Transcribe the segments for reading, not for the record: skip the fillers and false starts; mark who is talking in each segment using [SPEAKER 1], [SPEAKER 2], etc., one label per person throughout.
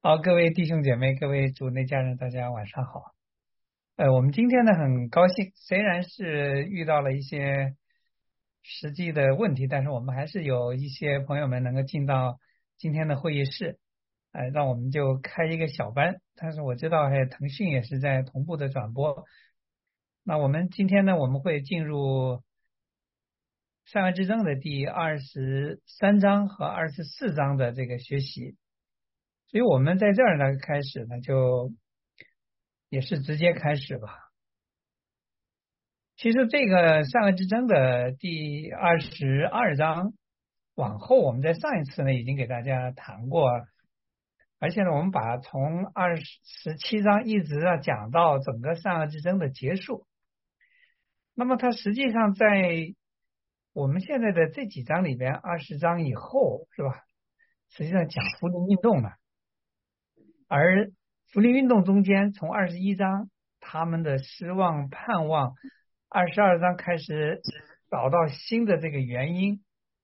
[SPEAKER 1] 好，各位弟兄姐妹，各位主内家人，大家晚上好。我们今天呢很高兴，虽然是遇到了一些实际的问题，但是我们还是有一些朋友们能够进到今天的会议室，让我们就开一个小班。但是我知道还有腾讯也是在同步的转播。那我们今天呢，我们会进入善恶之争的第23章和24章的这个学习。所以我们在这儿呢开始呢，就也是直接开始吧。其实这个善恶之争的第22章往后，我们在上一次呢已经给大家谈过，而且呢，我们把从17章一直讲到整个善恶之争的结束。那么它实际上在我们现在的这几章里边，20章以后是吧？实际上讲福林运动了。而福林运动中间，从21章他们的失望盼望，22章开始找到新的这个原因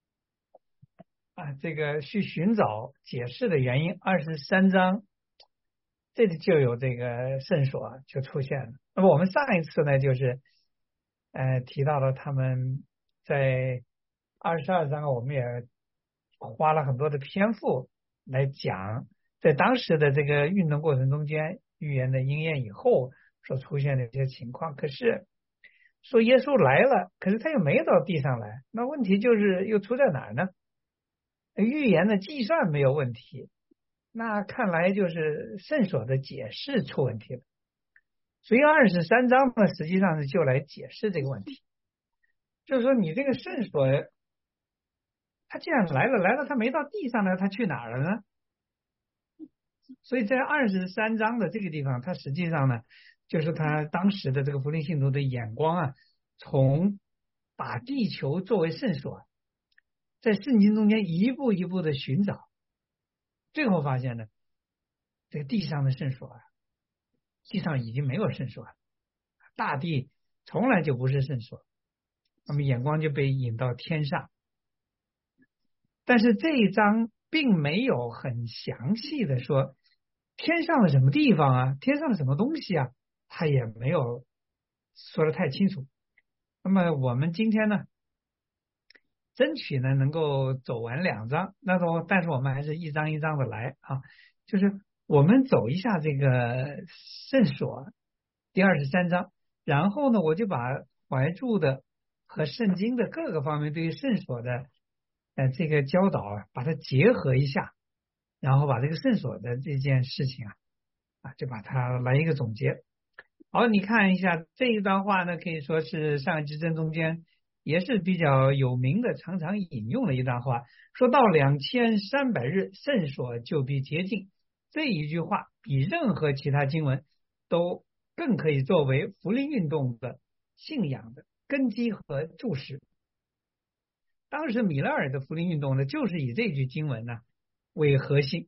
[SPEAKER 1] 这个去寻找解释的原因。23章这里就有这个圣所就出现了。那么我们上一次呢，就是提到了他们在22章，我们也花了很多的篇幅来讲，在当时的这个运动过程中间，预言的应验以后所出现的一些情况。可是说耶稣来了，可是他又没到地上来，那问题就是又出在哪儿呢？预言的计算没有问题，那看来就是圣所的解释出问题了。所以23章呢，实际上是就来解释这个问题，就是说你这个圣所，他既然来了，他没到地上呢，他去哪儿了呢？所以在23章的这个地方，它实际上呢，就是他当时的这个福音信徒的眼光从把地球作为圣所，在圣经中间一步一步的寻找，最后发现呢，这个地上的圣所地上已经没有圣所了，大地从来就不是圣所，那么眼光就被引到天上。但是这一章并没有很详细的说天上的什么地方天上的什么东西他也没有说的太清楚。那么我们今天呢，争取呢能够走完2章，但是我们还是一章一章的来就是我们走一下这个圣所第23章，然后呢我就把怀注的和圣经的各个方面对于圣所的这个教导把它结合一下，然后把这个圣所的这件事情就把它来一个总结。好，你看一下这一段话呢，可以说是善恶之争中间也是比较有名的，常常引用的一段话。说到2300日，圣所就必洁净。这一句话比任何其他经文都更可以作为福音运动的信仰的根基和注释。当时米勒尔的福音运动呢，就是以这句经文为核心。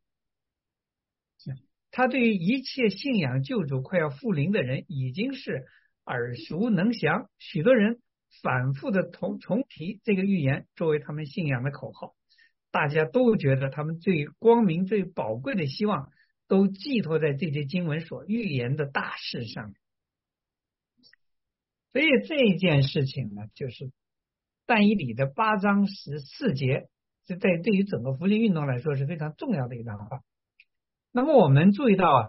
[SPEAKER 1] 他对于一切信仰救主快要复临的人已经是耳熟能详，许多人反复的重提这个预言作为他们信仰的口号。大家都觉得他们最光明最宝贵的希望都寄托在这些经文所预言的大事上。所以这件事情呢，就是但以理的8章14节，这对于整个福音运动来说是非常重要的一段话。那么我们注意到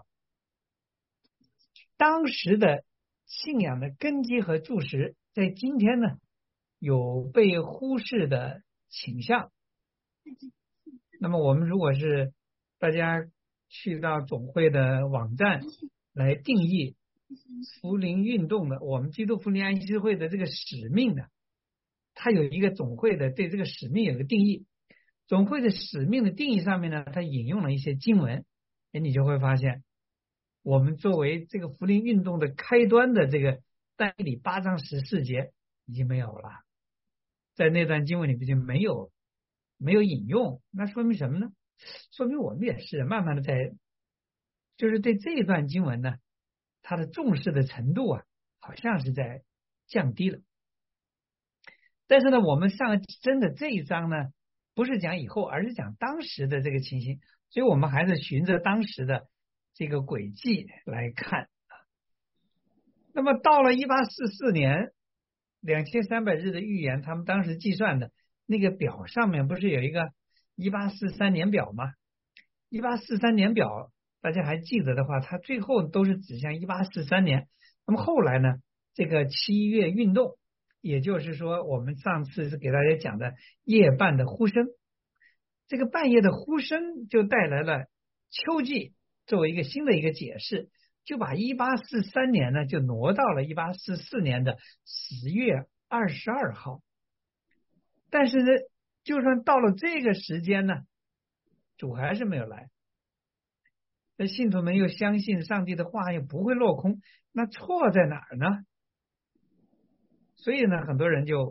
[SPEAKER 1] 当时的信仰的根基和注释，在今天呢有被忽视的倾向。那么我们如果是大家去到总会的网站来定义福临运动的，我们基督福临安息会的这个使命呢，它有一个总会的对这个使命有一个定义。总会的使命的定义上面呢，它引用了一些经文，你就会发现我们作为这个福临运动的开端的这个但以理8章14节已经没有了，在那段经文里边就没有引用。那说明什么呢？说明我们也是慢慢的就是对这一段经文呢，它的重视的程度好像是在降低了。但是呢，我们上真的这一章呢，不是讲以后，而是讲当时的这个情形。 所以我们还是循着当时的这个轨迹来看。那么到了1844年2300日的预言，他们当时计算的那个表上面不是有一个1843年表吗？1843年表大家还记得的话，它最后都是指向1843年。那么后来呢，这个7月运动，也就是说我们上次是给大家讲的夜半的呼声，这个半夜的呼声就带来了秋季作为一个新的一个解释，就把1843年呢就挪到了1844年的10月22号。但是呢，就算到了这个时间呢，主还是没有来。那信徒们又相信上帝的话又不会落空，那错在哪儿呢？所以呢，很多人就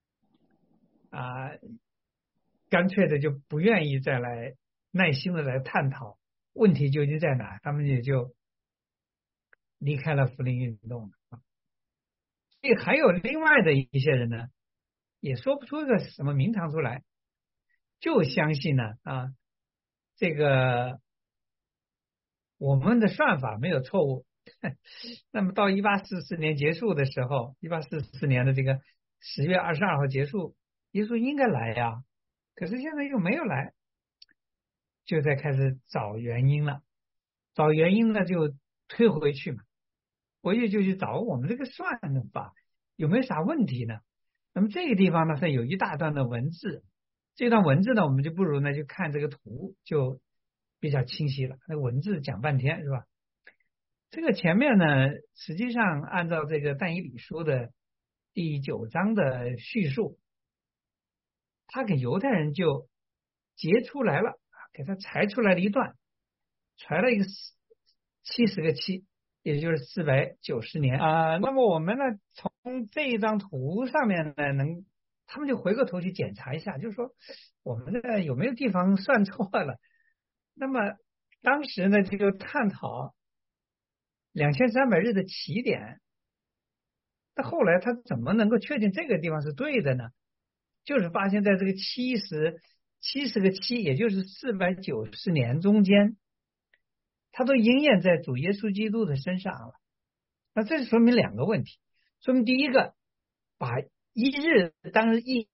[SPEAKER 1] 干脆的就不愿意再来耐心的来探讨问题究竟在哪，他们也就离开了福林运动了。所以还有另外的一些人呢，也说不出一个什么名堂出来，就相信呢这个我们的算法没有错误。那么到1844年结束的时候，1844年的这个10月22号结束，耶稣应该来呀，可是现在又没有来，就在开始找原因了。找原因呢，就推回去嘛，回去就去找我们这个算法有没有啥问题呢？那么这个地方呢，它有一大段的文字，这段文字呢，我们就不如呢就看这个图，就比较清晰了。那文字讲半天是吧？这个前面呢，实际上按照这个但以理书的第9章的叙述，他给犹太人就截出来了，给他裁出来了一段，裁了一个70个7，也就是490年那么我们呢，从这一张图上面呢，他们就回过头去检查一下，就是说我们这有没有地方算错了。那么当时呢，就探讨2300日的起点，那后来他怎么能够确定这个地方是对的呢？就是发现在这个70个7，也就是490年中间，它都应验在主耶稣基督的身上了。那这说明两个问题，说明第一个，把一日当一，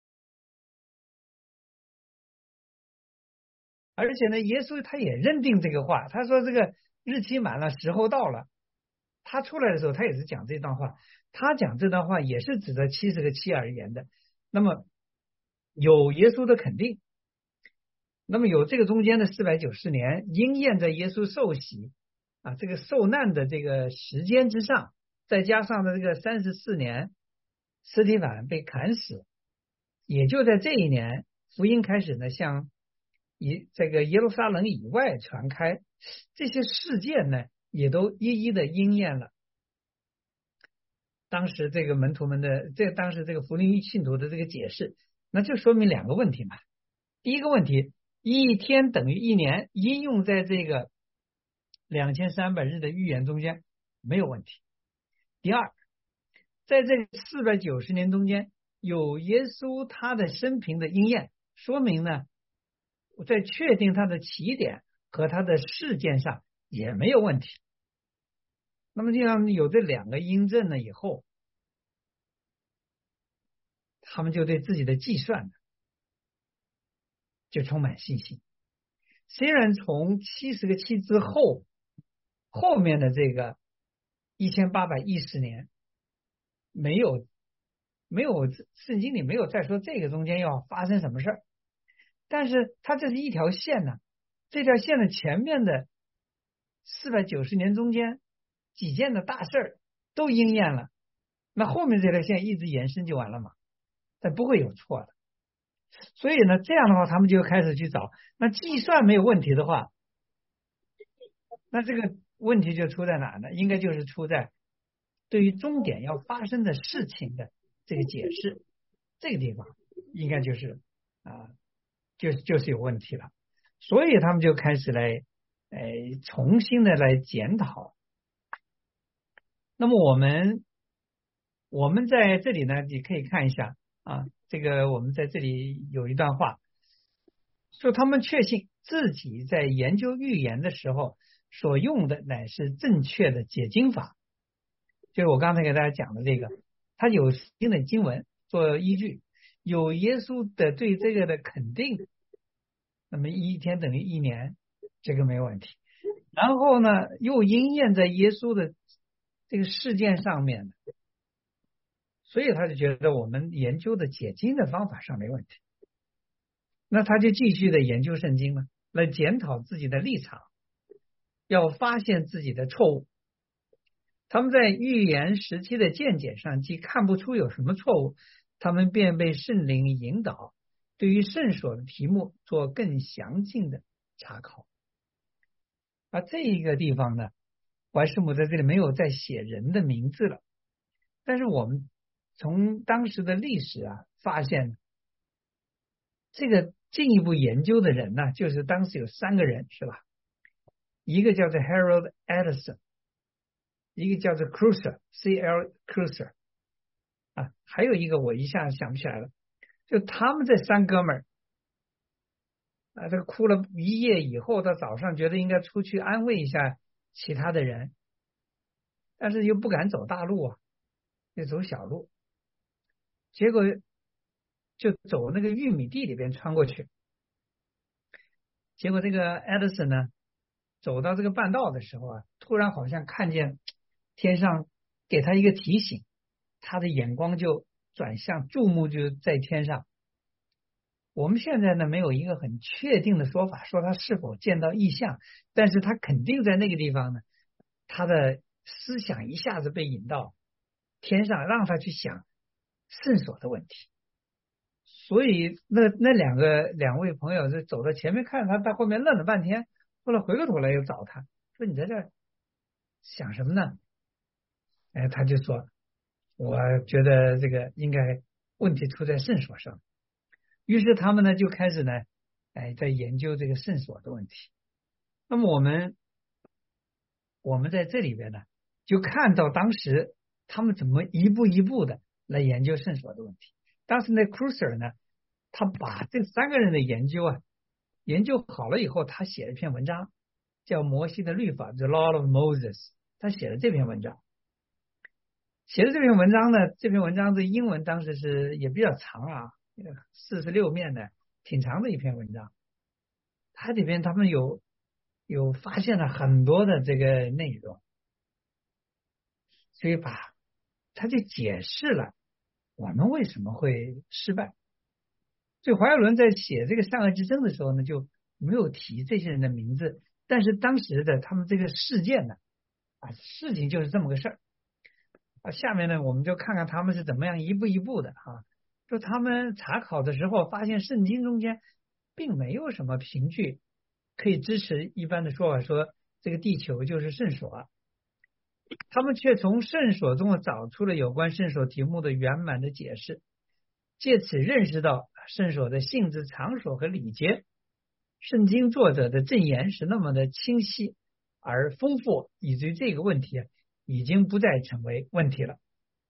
[SPEAKER 1] 而且呢，耶稣他也认定这个话，他说这个日期满了，时候到了。他出来的时候，他也是讲这段话，他讲这段话也是指的70个7而言的。那么有耶稣的肯定，那么有这个中间的490年应验在耶稣受洗这个受难的这个时间之上，再加上的这个34年司提反被砍死，也就在这一年，福音开始呢向这个耶路撒冷以外传开，这些事件呢也都一一的应验了。当时这个门徒们的当时这个福音信徒的这个解释，那就说明两个问题嘛。第一个问题，一天等于一年，应用在这个2300日的预言中间没有问题。第二，在这490年中间有耶稣他的生平的应验，说明呢在确定他的起点和他的事件上也没有问题。那么这样有这两个印证了以后，他们就对自己的计算就充满信心。虽然从70个7之后面的这个1810年没有圣经里没有再说这个中间要发生什么事儿，但是它这是一条线呢，这条线的前面的490年中间几件的大事儿都应验了，那后面这条线一直延伸就完了嘛，但不会有错的。所以呢，这样的话他们就开始去找，那计算没有问题的话，那这个问题就出在哪呢？应该就是出在对于终点要发生的事情的这个解释，这个地方应该就是就是有问题了。所以他们就开始来重新的来检讨。那么我们在这里呢，你可以看一下这个我们在这里有一段话，说他们确信自己在研究预言的时候所用的乃是正确的解经法，就是我刚才给大家讲的这个，他有新的经文做依据，有耶稣的对这个的肯定，那么一天等于一年，这个没有问题。然后呢，又应验在耶稣的这个事件上面，所以他就觉得我们研究的解经的方法上没问题。那他就继续的研究圣经了，来检讨自己的立场，要发现自己的错误。他们在预言时期的见解上既看不出有什么错误，他们便被圣灵引导，对于圣所的题目做更详尽的查考。而这一个地方呢，怀斯姆在这里没有再写人的名字了，但是我们从当时的历史发现，这个进一步研究的人呢，就是当时有3个人，是吧？一个叫做 Harold Edison， 一个叫做 Cruiser C.L. Cruiser 还有一个我一下想不起来了。就他们这3哥们这个哭了一夜以后，到早上觉得应该出去安慰一下其他的人，但是又不敢走大路就走小路，结果就走那个玉米地里边穿过去。结果这个 Edison 呢，走到这个半道的时候突然好像看见天上给他一个提醒，他的眼光就转向，注目就在天上。我们现在呢没有一个很确定的说法，说他是否见到异象，但是他肯定在那个地方呢，他的思想一下子被引到天上，让他去想圣所的问题。所以那两位朋友就走到前面看他，到后面愣了半天，后来回过头来又找他说：“你在这想什么呢？”他就说：“我觉得这个应该问题出在圣所上。”于是他们呢就开始呢，在研究这个圣所的问题。那么我们在这里边呢，就看到当时他们怎么一步一步的来研究圣所的问题。当时那 Cruiser 呢，他把这3个人的研究研究好了以后，他写了一篇文章，叫《摩西的律法》The Law of Moses。他写了这篇文章，写的这篇文章呢，这篇文章的英文当时是也比较长46面的，挺长的一篇文章。它里边他们有发现了很多的这个内容，所以他就解释了我们为什么会失败。所以怀尔伦在写这个善恶之争的时候呢，就没有提这些人的名字，但是当时的他们这个事件呢，事情就是这么个事儿。下面呢，我们就看看他们是怎么样一步一步的就他们查考的时候，发现圣经中间并没有什么凭据可以支持一般的说法，说这个地球就是圣所。他们却从圣所中找出了有关圣所题目的圆满的解释，借此认识到圣所的性质、场所和礼节。圣经作者的证言是那么的清晰而丰富，以至于这个问题已经不再成为问题了。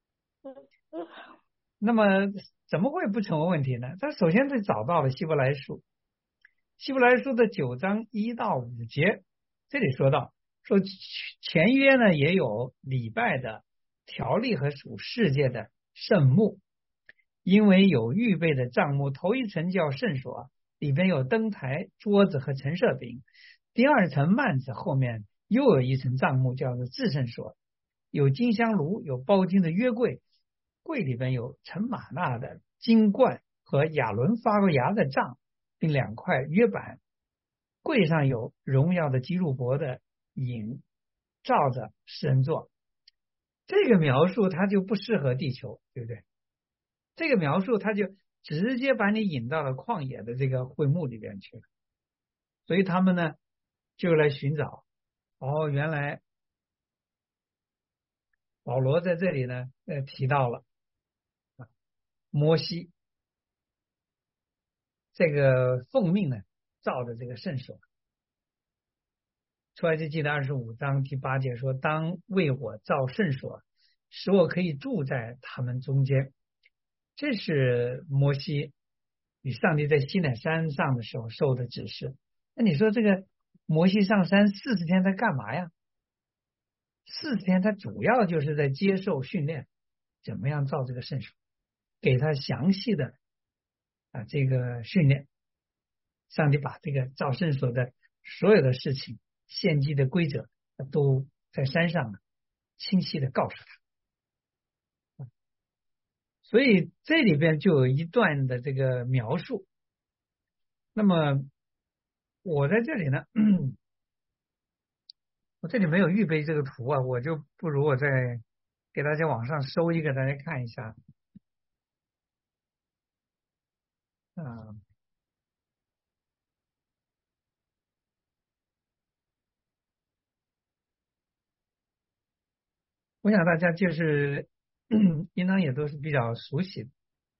[SPEAKER 1] 那么怎么会不成为问题呢？他首先是找到了希伯来书，希伯来书的9章1到5节，这里说到说前约呢也有礼拜的条例和属世界的圣幕，因为有预备的帐幕，头一层叫圣所，里边有灯台、桌子和陈设饼；第2层幔子后面又有一层帐幕，叫做至圣所，有金香炉，有包金的约柜，柜里边有盛玛纳的金罐和亚伦发过芽的杖，并2块约板，柜上有荣耀的基路伯的影照着施恩座。这个描述它就不适合地球，对不对？这个描述它就直接把你引到了旷野的这个会幕里边去了。所以他们呢就来寻找，原来保罗在这里呢提到了摩西这个奉命呢造的这个圣所。出埃及记的25章第8节说：“当为我造圣所，使我可以住在他们中间。”这是摩西与上帝在西乃山上的时候受的指示。 那你说这个摩西上山40天在干嘛呀？40天他主要就是在接受训练，怎么样造这个圣所，给他详细的这个训练。上帝把这个造圣所的所有的事情、献祭的规则都在山上清晰的告诉他。所以这里边就有一段的这个描述。那么我在这里呢，我这里没有预备这个图啊，我就不如我再给大家往上搜一个，大家看一下。我想大家就是应当也都是比较熟悉的。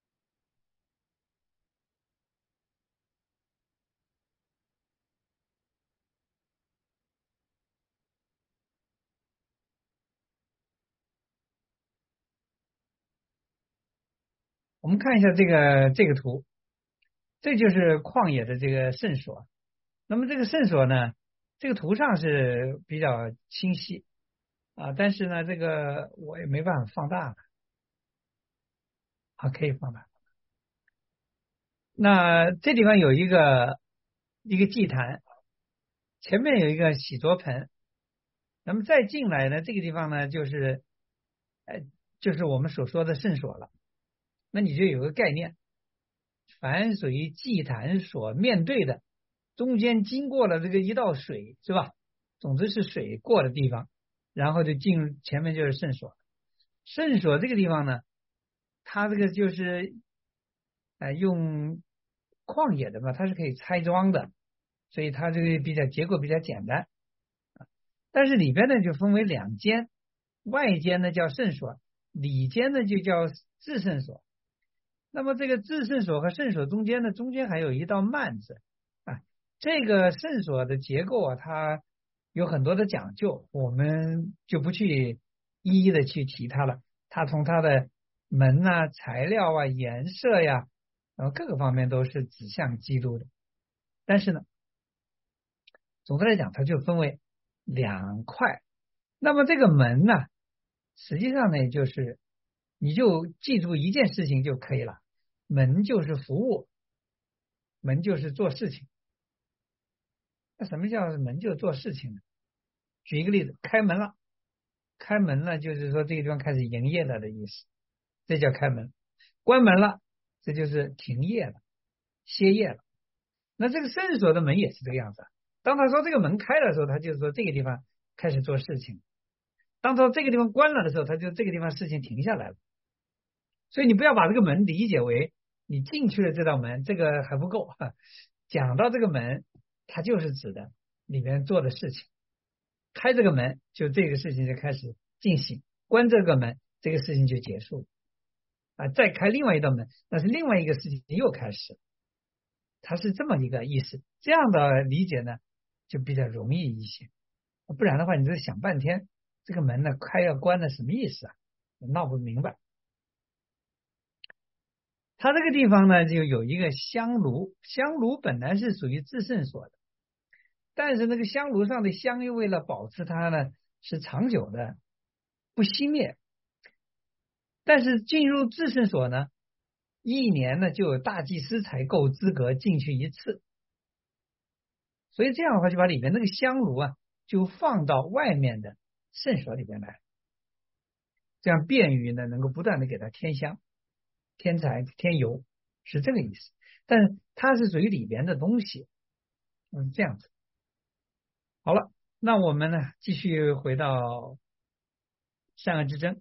[SPEAKER 1] 我们看一下这个图，这就是旷野的这个圣所。那么这个圣所呢，这个图上是比较清晰但是呢，这个我也没办法放大了。可以放大。那这地方有一个祭坛，前面有一个洗濯盆。那么再进来呢，这个地方呢，就是我们所说的圣所了。那你就有个概念，凡属于祭坛所面对的，中间经过了这个一道水，是吧？总之是水过的地方，然后就进入前面就是圣所。圣所这个地方呢，它这个就是用旷野的嘛，它是可以拆装的，所以它这个结构比较简单。但是里边呢就分为2间，外间呢叫圣所，里间呢就叫至圣所。那么这个至圣所和圣所中间呢，中间还有一道幔子这个圣所的结构它有很多的讲究，我们就不去一一的去提它了。它从它的门材料颜色呀，然后各个方面都是指向基督的。但是呢，总的来讲，它就分为2块。那么这个门呢，实际上呢，就是你就记住一件事情就可以了，门就是服务，门就是做事情。那什么叫门就做事情呢？举一个例子，开门了，开门了就是说这个地方开始营业了的意思，这叫开门。关门了，这就是停业了，歇业了。那这个圣所的门也是这个样子。当他说这个门开了的时候，他就说这个地方开始做事情；当他说这个地方关了的时候，他就这个地方事情停下来了。所以你不要把这个门理解为你进去了这道门，这个还不够。讲到这个门，它就是指的里面做的事情。开这个门，就这个事情就开始进行；关这个门，这个事情就结束再开另外一道门，那是另外一个事情又开始。它是这么一个意思，这样的理解呢就比较容易一些。不然的话，你就想半天，这个门呢开要关的什么意思闹不明白。它这个地方呢就有一个香炉，香炉本来是属于至圣所的，但是那个香炉上的香又为了保持它呢是长久的，不熄灭。但是进入至圣所呢，1年呢就有大祭司才够资格进去1次，所以这样的话就把里面那个香炉就放到外面的圣所里边来，这样便于呢能够不断的给它添香、添柴、添油，是这个意思。但是它是属于里边的东西，这样子。好了，那我们呢继续回到善恶之争。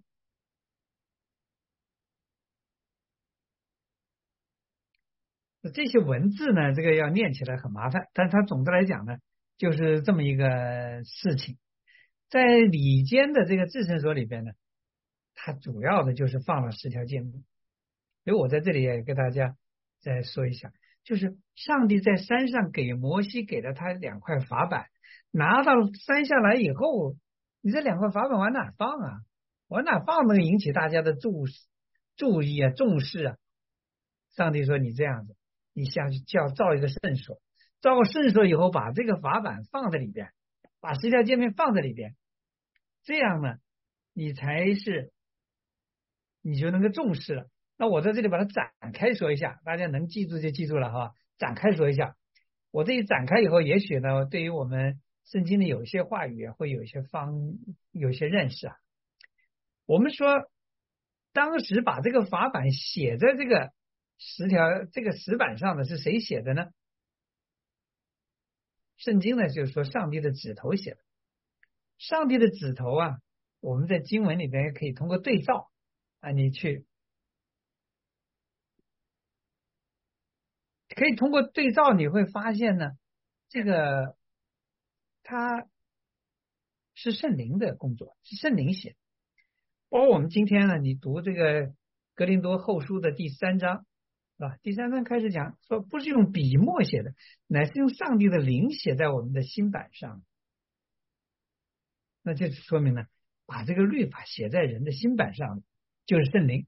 [SPEAKER 1] 这些文字呢，这个要念起来很麻烦，但它总的来讲呢，就是这么一个事情。在礼监的这个至圣所里边呢，它主要的就是放了10条诫命。所以我在这里也跟大家再说一下，就是上帝在山上给摩西给了他2块法板，拿到山下来以后，你这2块法板往哪放往哪放能引起大家的注意重视上帝说你这样子，你下去造一个圣所， 照顺手以后，把这个法版放在里边，把十条诫命放在里边，这样呢，你就能够重视了。那我在这里把它展开说一下，大家能记住就记住了哈。展开说一下，我这一展开以后，也许呢，对于我们圣经的有一些话语会有一些认识啊。我们说，当时把这个法版写在这个石板上的是谁写的呢？圣经呢，就是说上帝的指头写的。上帝的指头啊，我们在经文里边可以通过对照啊，可以通过对照，你会发现呢，这个它是圣灵的工作，是圣灵写的。包括我们今天呢，你读这个格林多后书的第3章，是吧？第3章开始讲说，不是用笔墨写的，乃是用上帝的灵写在我们的心板上。那就说明呢，把这个律法写在人的心板上，就是圣灵。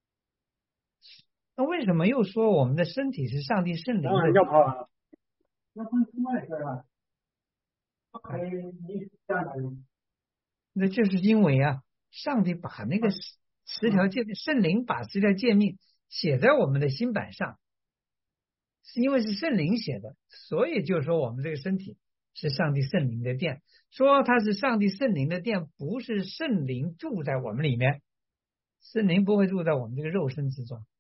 [SPEAKER 1] 那为什么又说我们的身体是上帝圣灵的？
[SPEAKER 2] 要跑啊！要分出来是吧？你这样的。
[SPEAKER 1] 那就是因为啊，上帝把那个十条诫命，圣灵把十条诫命写在我们的心板上，是因为是圣灵写的，所以就是说我们这个身体是上帝圣灵的殿。说它是上帝圣灵的殿，不是圣灵住在我们里面，圣灵不会住在我们这个肉身之中。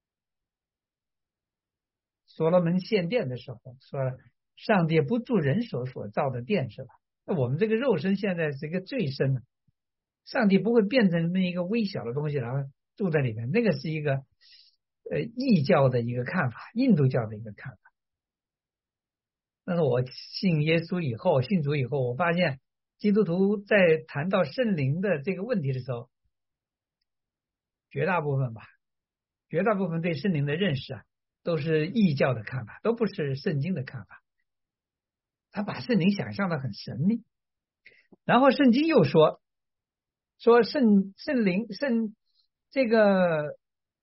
[SPEAKER 1] 所罗门献殿的时候说了，上帝不住人手所造的殿，是吧？那我们这个肉身现在是一个罪身的，上帝不会变成那么一个微小的东西，然后住在里面。那个是一个异教的一个看法，印度教的一个看法。但是我信耶稣以后，信主以后，我发现基督徒在谈到圣灵的这个问题的时候，绝大部分对圣灵的认识啊，都是异教的看法，都不是圣经的看法。他把圣灵想象的很神秘，然后圣经又说这个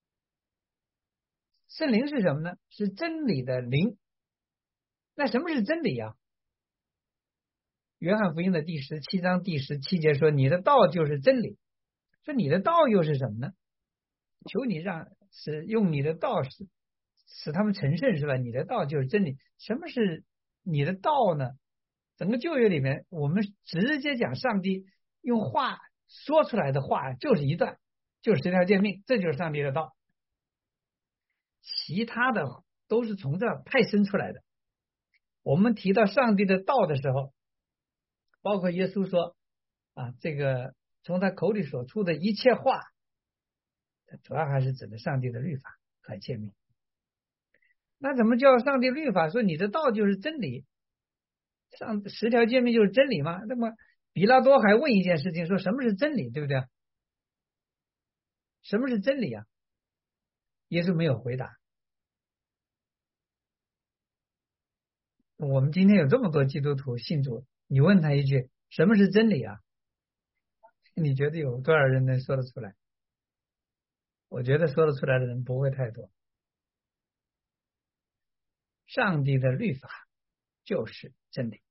[SPEAKER 1] 圣灵是什么呢？是真理的灵。那什么是真理啊？约翰福音的第17章第17节说：“你的道就是真理。”说你的道又是什么呢？求你用你的道使他们成圣，是吧？你的道就是真理。什么是你的道呢？整个旧约里面，我们直接讲上帝用话说出来的话就是一段，就是10条诫命，这就是上帝的道。其他的都是从这派生出来的。我们提到上帝的道的时候，包括耶稣说啊，这个从他口里所出的一切话，主要还是指的上帝的律法和诫命。那怎么叫上帝律法？说你的道就是真理，10条诫命就是真理吗？那么比拉多还问一件事情，说什么是真理，对不对？什么是真理啊？耶稣没有回答。我们今天有这么多基督徒信主，你问他一句什么是真理啊？你觉得有多少人能说得出来？我觉得说得出来的人不会太多。上帝的律法就是真理。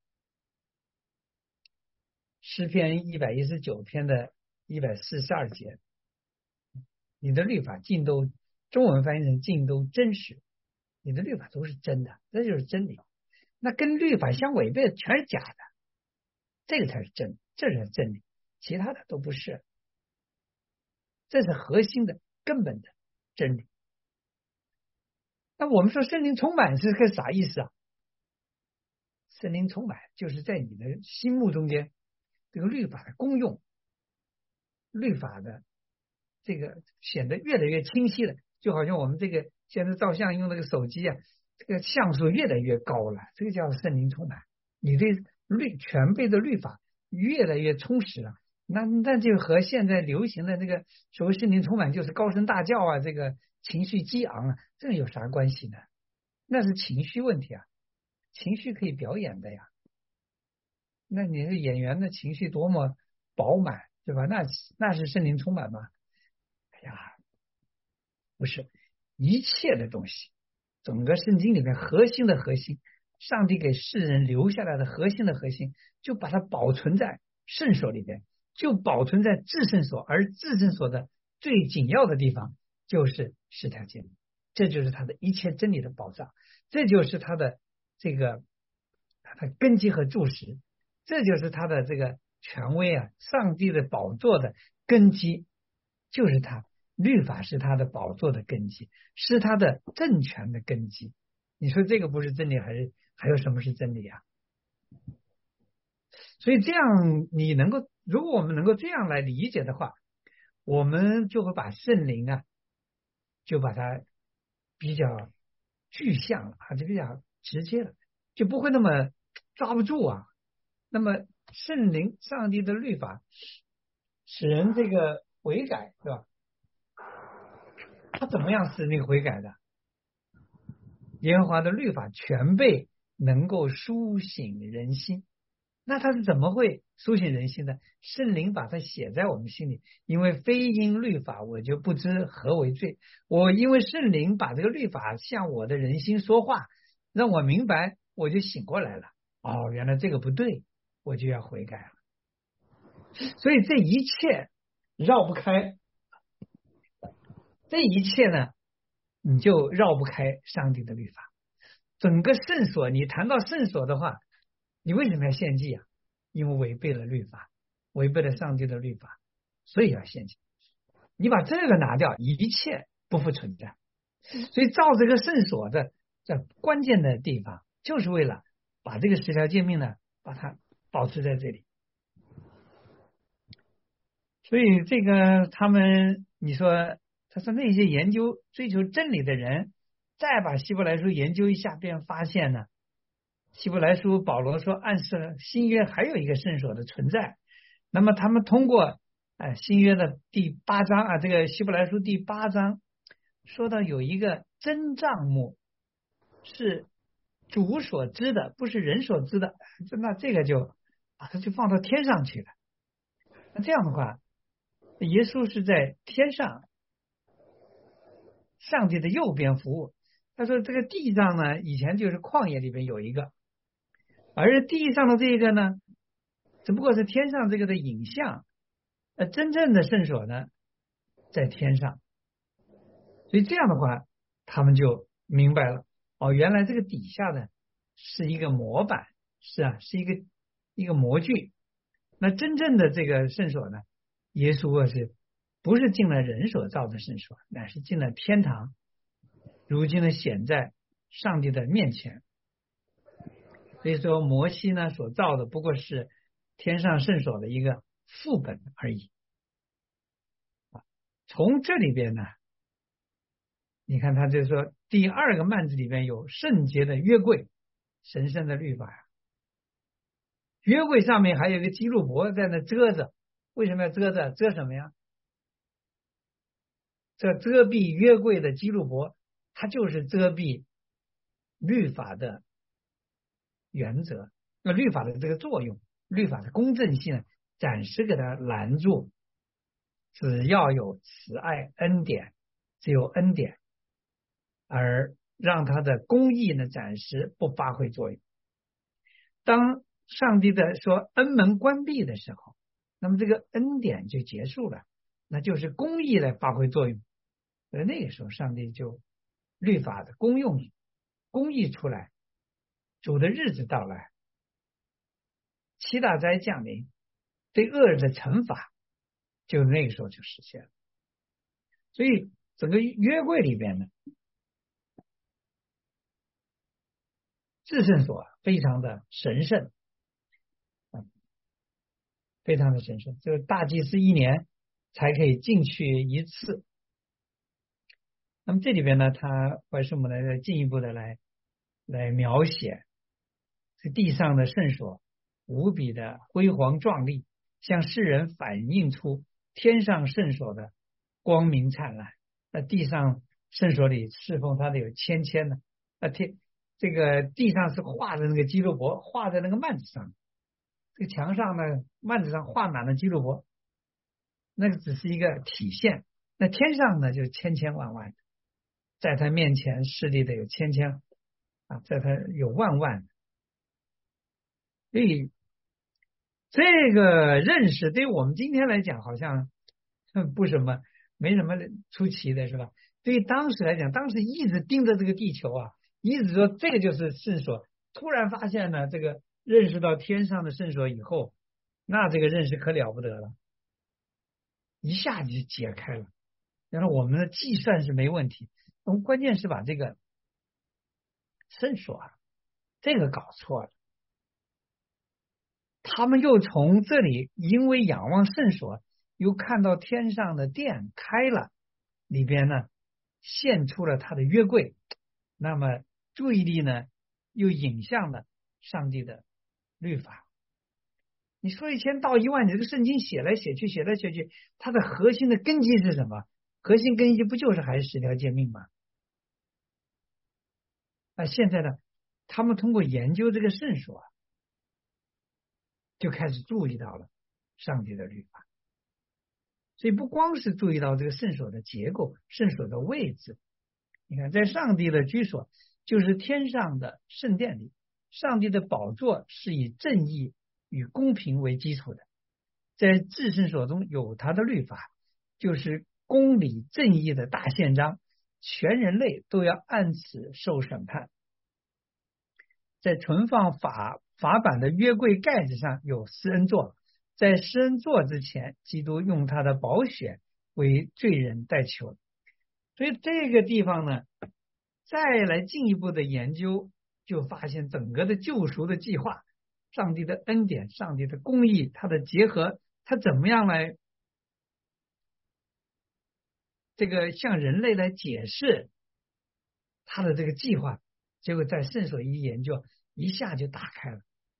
[SPEAKER 1] 诗篇119篇的142节，你的律法尽都，中文翻译成尽都真实，你的律法都是真的，这就是真理。那跟律法相违背的全是假的，这个才是真，这是真理，其他的都不是。这是核心的根本的真理。那我们说圣灵充满是个啥意思啊？圣灵充满就是在你的心目中间，这个律法的功用，律法的这个显得越来越清晰了。就好像我们这个现在照相用那个手机啊，这个像素越来越高了，这个叫圣灵充满。你对全备的律法越来越充实了，那就和现在流行的那个所谓圣灵充满就是高声大叫啊，这个情绪激昂啊，这有啥关系呢？那是情绪问题啊，情绪可以表演的呀。那你的演员的情绪多么饱满，对吧？那是圣灵充满吗？哎呀，不是，一切的东西，整个圣经里面核心的核心上帝给世人留下来的核心的核心，就把它保存在圣所里边，就保存在至圣所，而至圣所的最紧要的地方就是十条诫命，这就是他的一切真理的宝藏，这就是他的这个他的根基和柱石，这就是他的这个权威啊，上帝的宝座的根基就是他，律法是他的宝座的根基，是他的政权的根基。你说这个不是真理，还有什么是真理啊？所以这样你能够，如果我们能够这样来理解的话，我们就会把圣灵啊，就把它比较具象了，就比较直接了，就不会那么抓不住啊。那么圣灵上帝的律法使人这个悔改，对吧？他怎么样使那个悔改的？耶和华的律法全备，能够苏醒人心。那他是怎么会苏醒人心的？圣灵把它写在我们心里，因为非因律法，我就不知何为罪。我因为圣灵把这个律法向我的人心说话，让我明白，我就醒过来了。哦，原来这个不对，我就要悔改了。所以这一切绕不开，这一切呢，你就绕不开上帝的律法。整个圣所，你谈到圣所的话，你为什么要献祭啊？因为违背了律法，违背了上帝的律法，所以要献祭。你把这个拿掉，一切不复存在。所以造这个圣所的这关键的地方，就是为了把这个十条诫命呢，把它保持在这里。所以这个他们，你说他说那些研究追求真理的人，再把希伯来书研究一下，便发现呢，希伯来书保罗说暗示了新约还有一个圣所的存在。那么他们通过新约的第8章啊，这个希伯来书第8章说到有一个真帐幕是主所知的，不是人所知的，那这个就把它就放到天上去了。那这样的话，耶稣是在天上上帝的右边服务。他说这个地上呢，以前就是旷野里边有一个，而地上的这个呢，只不过是天上这个的影像，真正的圣所呢在天上。所以这样的话，他们就明白了，哦，原来这个底下的是一个模板，是一个模具。那真正的这个圣所呢，耶稣不是进了人所造的圣所，乃是进了天堂，如今呢显在上帝的面前。所以说摩西呢所造的不过是天上圣所的一个副本而已。从这里边呢，你看他就说第2个幔子里边有圣洁的约柜，神圣的律法呀。约柜上面还有一个基路伯在那遮着，为什么要遮着？遮什么呀？这遮蔽约柜的基路伯，它就是遮蔽律法的原则，那律法的这个作用，律法的公正性，暂时给它拦住。只要有慈爱恩典，只有恩典，而让他的公义呢暂时不发挥作用。当上帝的说恩门关闭的时候，那么这个恩典就结束了，那就是公义来发挥作用。而那个时候，上帝就律法的公义出来，主的日子到来，7大灾降临，对恶人的惩罚就那个时候就实现了。所以整个约柜里边呢，至圣所非常的神圣，非常的神圣，就是大祭司1年才可以进去一次。那么这里边呢，他怀师母呢进一步的来描写这地上的圣所无比的辉煌壮丽，向世人反映出天上圣所的光明灿烂。那地上圣所里侍奉他的有千呢，这个地上是画的那个基路伯，画在那个幔子上，这个墙上呢幔子上画满了基路伯，那个只是一个体现。那天上呢就千万，在他面前侍立的有千啊，在他有万所以这个认识对于我们今天来讲，好像不什么没什么出奇的，是吧？对于当时来讲，当时一直盯着这个地球啊，一直说这个就是圣所。突然发现呢，这个认识到天上的圣所以后，那这个认识可了不得了，一下子就解开了。然后我们的计算是没问题，我们关键是把这个圣所啊，这个搞错了。他们又从这里，因为仰望圣所，又看到天上的殿开了，里边呢现出了他的约柜，那么注意力呢又引向了上帝的律法。你说1000道1万，你这个圣经写来写去，写来写去，它的核心的根基是什么？核心根基不就是还是10条诫命吗？那现在呢，他们通过研究这个圣所，就开始注意到了上帝的律法。所以不光是注意到这个圣所的结构、圣所的位置，你看，在上帝的居所，就是天上的圣殿里，上帝的宝座是以正义与公平为基础的。在至圣所中有他的律法，就是公理正义的大宪章，全人类都要按此受审判。在存放法版的约柜盖子上有施恩座，在施恩座之前，基督用他的宝血为罪人代求。所以这个地方呢，再来进一步的研究，就发现整个的救赎的计划，上帝的恩典、上帝的公义，它的结合，它怎么样来这个向人类来解释他的这个计划，结果在圣所一研究，一下就打开了。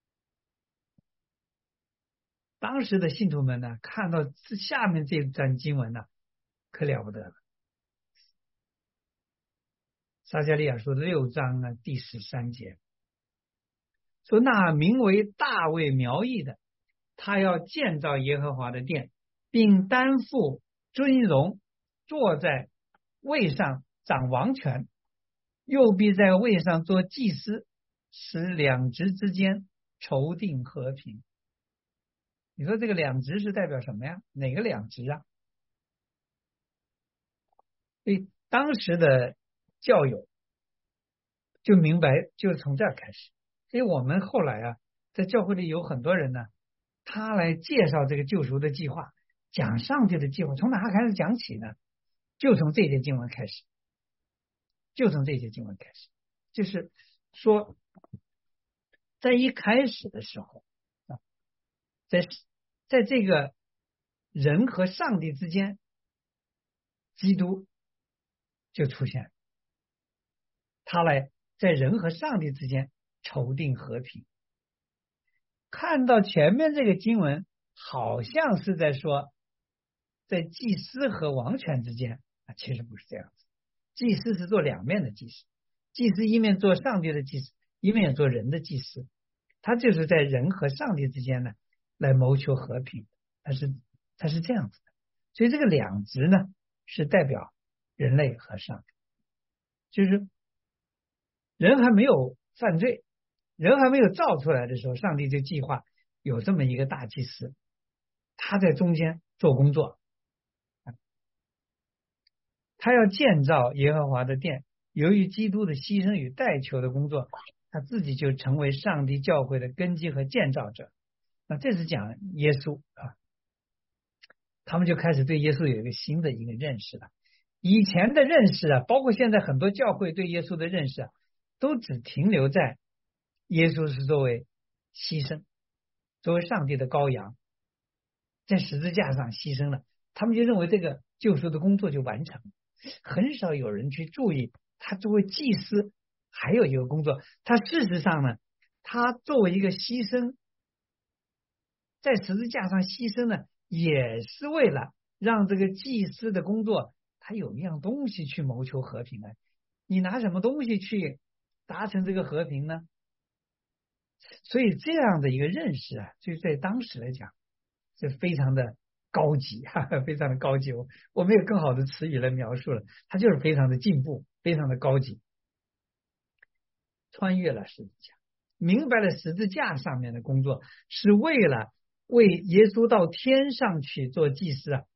[SPEAKER 1] 当时的信徒们呢，看到下面这段经文呢，可了不得了。撒迦利亚书6章呢第13节说：“那名为大卫苗裔的，他要建造耶和华的殿，并担负尊荣，坐在位上掌王权，又必在位上做祭司，使两职之间筹定和平。”你说这个两职是代表什么呀？哪个两职啊？所以当时的教友就明白，就是从这儿开始。所以我们后来啊，在教会里有很多人呢，他来介绍这个救赎的计划，讲上帝的计划，从哪开始讲起呢？就从这些经文开始，就从这些经文开始，就是说，在一开始的时候啊，在这个人和上帝之间，基督就出现，他来在人和上帝之间筹定和平。看到前面这个经文，好像是在说，在祭司和王权之间啊，其实不是这样子。祭司是做两面的祭司，祭司一面做上帝的祭司，一面也做人的祭司。他就是在人和上帝之间呢，来谋求和平。他是这样子的。所以这个两职呢，是代表人类和上帝，就是人还没有犯罪，人还没有造出来的时候，上帝就计划有这么一个大祭司，他在中间做工作，他要建造耶和华的殿。由于基督的牺牲与代求的工作，他自己就成为上帝教会的根基和建造者。那这是讲耶稣啊，他们就开始对耶稣有一个新的一个认识了。以前的认识啊，包括现在很多教会对耶稣的认识啊，都只停留在耶稣是作为牺牲，作为上帝的羔羊，在十字架上牺牲了，他们就认为这个救赎的工作就完成了。很少有人去注意他作为祭司还有一个工作，他事实上呢，他作为一个牺牲，在十字架上牺牲呢，也是为了让这个祭司的工作他有一样东西去谋求和平呢。你拿什么东西去达成这个和平呢？所以这样的一个认识啊，就在当时来讲是非常的高级，非常的高级。我没有更好的词语来描述了，它就是非常的进步，非常的高级，穿越了十字架。 明白了十字架上面的工作是为了为耶稣到天上去做祭司啊，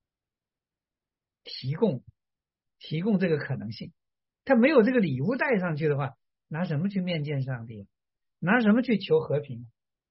[SPEAKER 1] 提供这个可能性。他没有这个礼物带上去的话，拿什么去面见上帝？拿什么去求和平？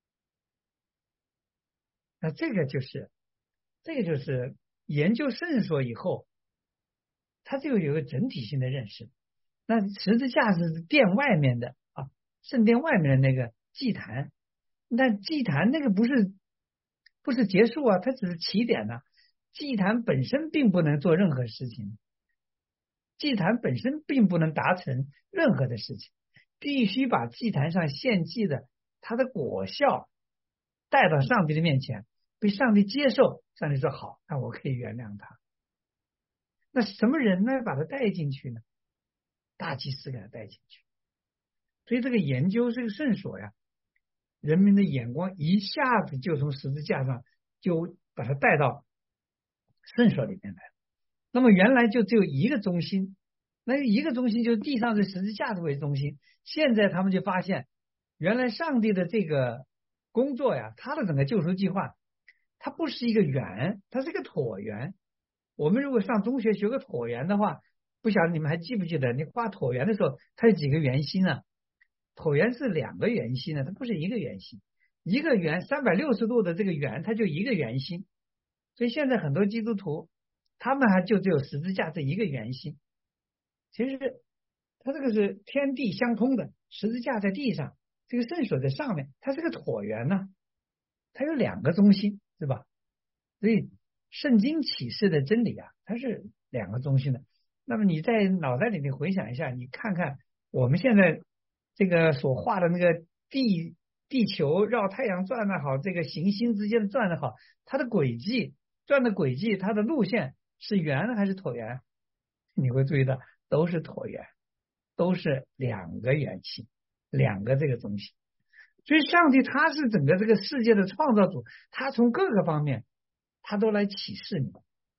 [SPEAKER 1] 那这个就是研究圣所以后，他就有个整体性的认识。那十字架是殿外面的啊，圣殿外面的那个祭坛，那祭坛那个不是结束啊，它只是起点呢、祭坛本身并不能做任何事情，祭坛本身并不能达成任何的事情，必须把祭坛上献祭的它的果效带到上帝的面前，被上帝接受。上帝说好，那我可以原谅他。那什么人呢？把他带进去呢？大祭司给他带进去。所以这个研究这个圣所呀，人民的眼光一下子就从十字架上就把它带到圣所里面来。那么原来就只有一个中心，那一个中心就是地上的十字架为中心。现在他们就发现，原来上帝的这个工作呀，他的整个救赎计划，它不是一个圆，它是一个椭圆。我们如果上中学学个椭圆的话，不晓得你们还记不记得，你画椭圆的时候，它有几个圆心啊？椭圆是2个圆心呢，它不是一个圆心。一个圆360度的这个圆，它就一个圆心。所以现在很多基督徒，他们还就只有十字架这一个圆心。其实它这个是天地相通的，十字架在地上，这个圣所在上面，它是个椭圆呢，它有2个中心，是吧？所以圣经启示的真理啊，它是2个中心的。那么你在脑袋里面回想一下，你看看我们现在这个所画的那个地球绕太阳转的好，这个行星之间的转的好，它的轨迹转的轨迹，它的路线是圆还是椭圆？你会注意到都是椭圆，都是2个圆心，2个这个中心。所以上帝他是整个这个世界的创造主，他从各个方面他都来启示你。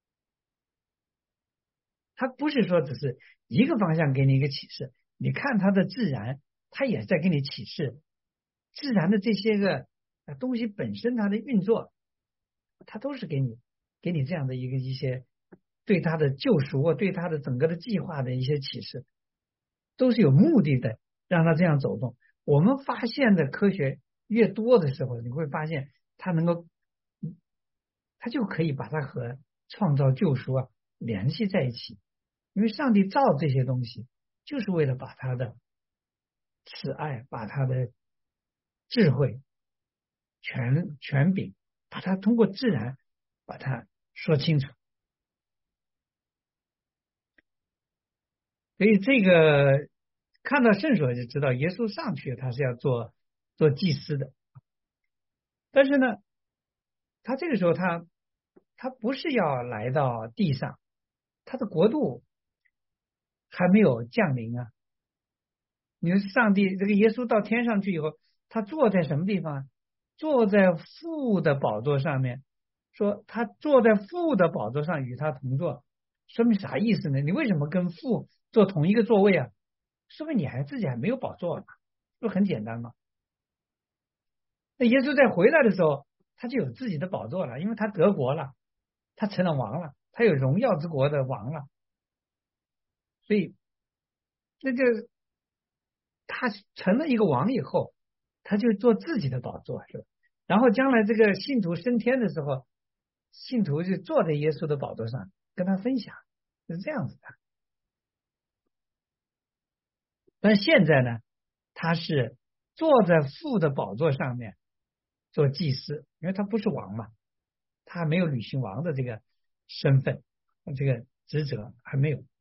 [SPEAKER 1] 他不是说只是一个方向给你一个启示，你看他的自然，他也在给你启示自然的这些个东西本身它的运作，它都是给你这样的一些对他的救赎，对他的整个的计划的一些启示，都是有目的的，让他这样走动。我们发现的科学越多的时候，你会发现他就可以把它和创造救赎联系在一起。因为上帝造这些东西，就是为了把他的慈爱，把他的智慧、权柄，把它通过自然把它说清楚。所以这个看到圣所就知道，耶稣上去他是要做祭司的。但是呢，他这个时候他不是要来到地上，他的国度还没有降临啊。你说上帝这个耶稣到天上去以后，他坐在什么地方？坐在父的宝座上面。说他坐在父的宝座上与他同坐，说明啥意思呢？你为什么跟父坐同一个座位啊？说明你自己还没有宝座呢，不很简单吗？那耶稣在回来的时候，他就有自己的宝座了，因为他得国了，他成了王了，他有荣耀之国的王了。所以那就他成了一个王以后，他就做自己的宝座，是吧？然后将来这个信徒升天的时候，信徒就坐在耶稣的宝座上跟他分享，是这样子的。但现在呢，他是坐在父的宝座上面做祭司，因为他不是王嘛，他没有履行王的这个身份，这个职责还没有。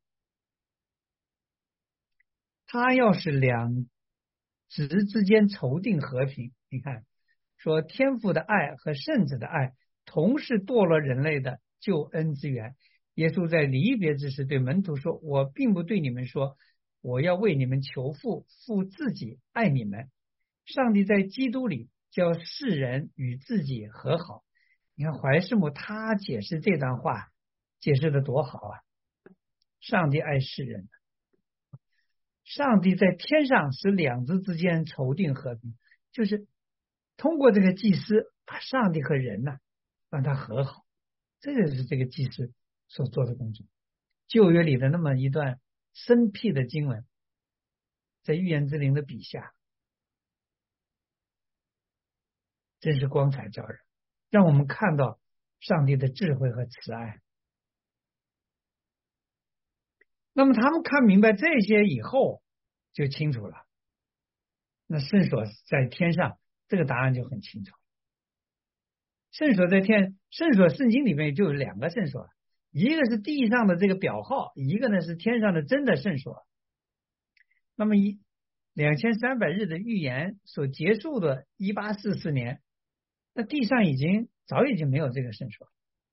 [SPEAKER 1] 他要是两职之间筹定和平，你看说天父的爱和圣子的爱同是堕落人类的救恩之源。耶稣在离别之时对门徒说，我并不对你们说我要为你们求父，父自己爱你们。上帝在基督里叫世人与自己和好。你看怀世母他解释这段话解释的多好啊！上帝爱世人， 上帝在天上使两支之间筹定和平，就是通过这个祭司把上帝和人让他和好，这个是这个祭司所做的工作。旧约里的那么一段生僻的经文，在预言之灵的笔下，真是光彩照人，让我们看到上帝的智慧和慈爱。那么他们看明白这些以后，就清楚了。那圣所在天上，这个答案就很清楚。圣所在天，圣所圣经里面就有两个圣所，一个是地上的这个表号，一个呢是天上的真的圣所。那么2300日的预言所结束的1844年，那地上早已经没有这个圣所，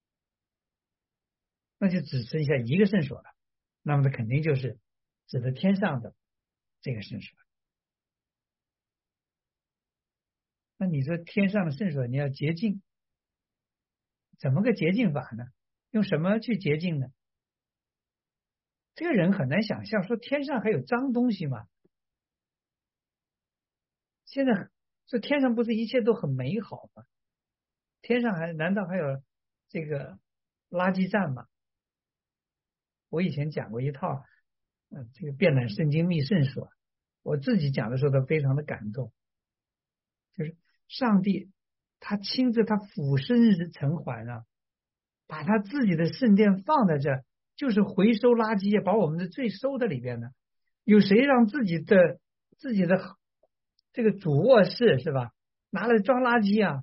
[SPEAKER 1] 那就只剩下一个圣所了。那么它肯定就是指的天上的这个圣所。那你说天上的圣所你要洁净，怎么个洁净法呢？用什么去洁净呢？这个人很难想象，说天上还有脏东西吗？现在说天上不是一切都很美好吗？天上难道还有这个垃圾站吗？我以前讲过一套这个遍览圣经密圣所，我自己讲的时候都非常的感动，就是上帝他亲自他俯身成环把他自己的圣殿放在这，就是回收垃圾，把我们的罪收在里边呢。有谁让自己的这个主卧室是吧，拿来装垃圾啊？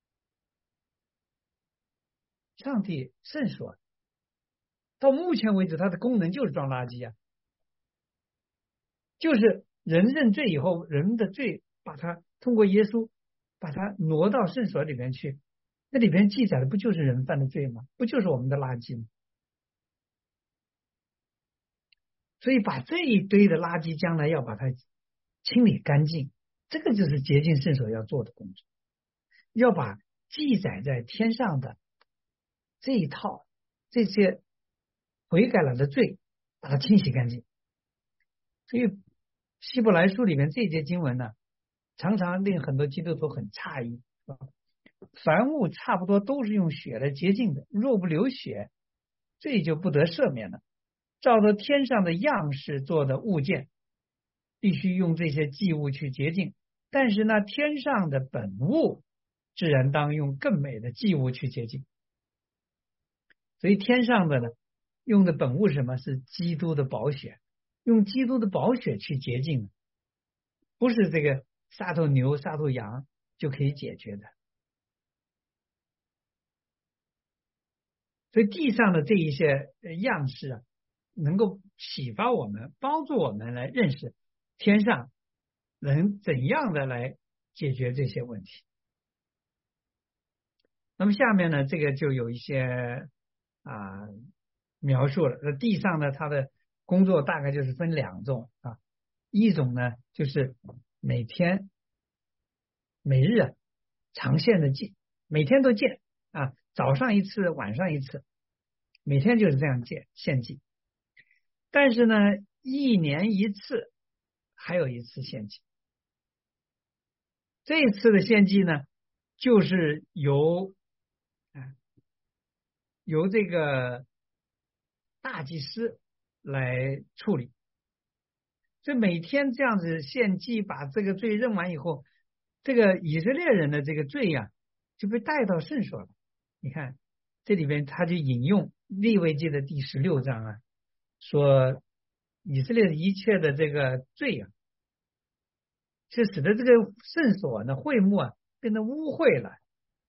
[SPEAKER 1] 上帝圣所到目前为止，它的功能就是装垃圾啊，就是人认罪以后，人的罪把它通过耶稣把它挪到圣所里面去，那里边记载的不就是人犯的罪吗？不就是我们的垃圾吗？所以把这一堆的垃圾将来要把它清理干净，这个就是洁净圣所要做的工作，要把记载在天上的这一套这些悔改了的罪把它清洗干净。所以希伯来书里面这节经文呢，常常令很多基督徒很诧异，凡物差不多都是用血来洁净的，若不流血，罪就不得赦免了。照着天上的样式做的物件，必须用这些祭物去洁净，但是呢，天上的本物自然当用更美的祭物去洁净。所以天上的呢，用的本物是什么？是基督的宝血，用基督的宝血去洁净，不是这个杀头牛杀头羊就可以解决的。所以地上的这一些样式能够启发我们，帮助我们来认识天上能怎样的来解决这些问题。那么下面呢，这个就有一些描述了。那地上呢，它的工作大概就是分两种一种呢就是每天每日长线的见，每天都见早上一次，晚上一次，每天就是这样献祭。但是呢，一年一次，还有一次献祭。这一次的献祭呢，就是由这个大祭司来处理。所以每天这样子献祭，把这个罪认完以后，这个以色列人的这个罪就被带到圣所了。你看这里边他就引用利未记的第16章说以色列一切的这个罪是使得这个圣所呢会幕变得污秽了，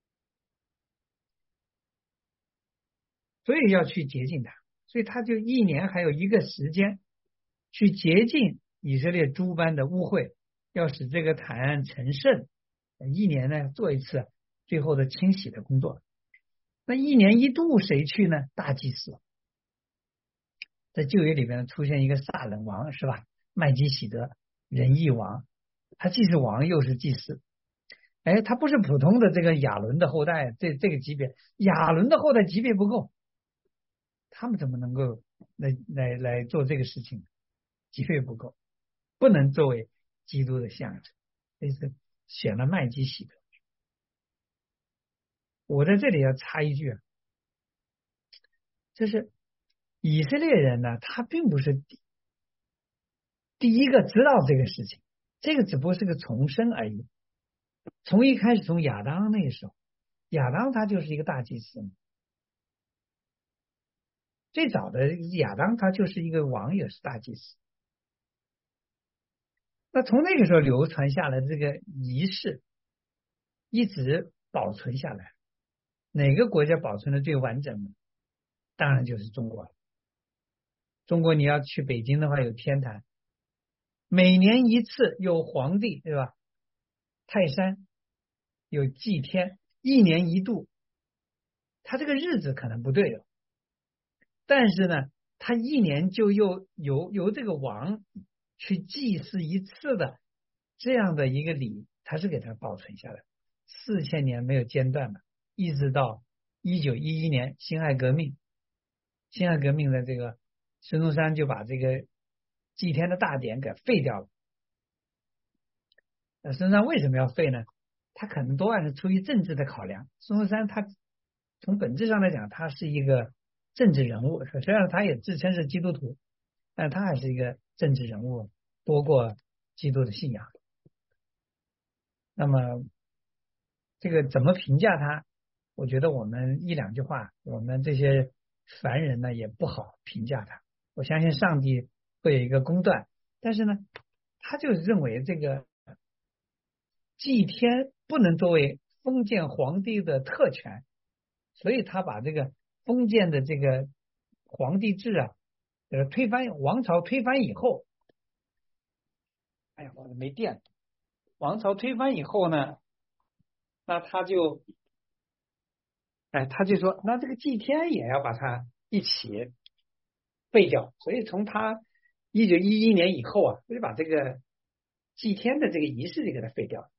[SPEAKER 1] 所以要去洁净它。所以他就一年还有一个时间去洁净以色列诸般的污秽，要使这个坛案成圣。一年呢做一次最后的清洗的工作。那一年一度谁去呢？大祭司。在旧约里边出现一个撒冷王是吧？麦基洗德仁义王，他既是王又是祭司。他不是普通的这个亚伦的后代，这个级别，亚伦的后代级别不够，他们怎么能够来做这个事情？级别不够。 不能作为基督的象征，所以是选了麦基洗德。我在这里要插一句啊，就是以色列人呢，他并不是第一个知道这个事情，这个只不过是个重生而已。从一开始，从亚当那个时候，亚当他就是一个大祭司嘛，最早的亚当他就是一个王，也是大祭司。那从那个时候流传下来的这个仪式，一直保存下来。哪个国家保存的最完整的？当然就是中国了。中国你要去北京的话，有天坛，每年一次有皇帝，对吧？泰山有祭天，一年一度。他这个日子可能不对了，但是呢，他一年就又由这个王去祭祀一次的这样的一个礼，他是给他保存下来，4000年没有间断的，一直到1911年辛亥革命。辛亥革命的这个孙中山就把这个祭天的大典给废掉了。孙中山为什么要废呢？他可能多半是出于政治的考量。孙中山他从本质上来讲，他是一个政治人物，虽然他也自称是基督徒，但他还是一个政治人物，多过基督的信仰。那么这个怎么评价他？我觉得我们一两句话，我们这些凡人呢也不好评价他。我相信上帝会有一个公断，但是呢，他就认为这个祭天不能作为封建皇帝的特权，所以他把这个封建的这个皇帝制啊，推翻王朝推翻以后，哎呀，我没电了。王朝推翻以后呢，那他就说，那这个祭天也要把它一起废掉。所以从他1911年以后啊，他就把这个祭天的这个仪式就给它废掉。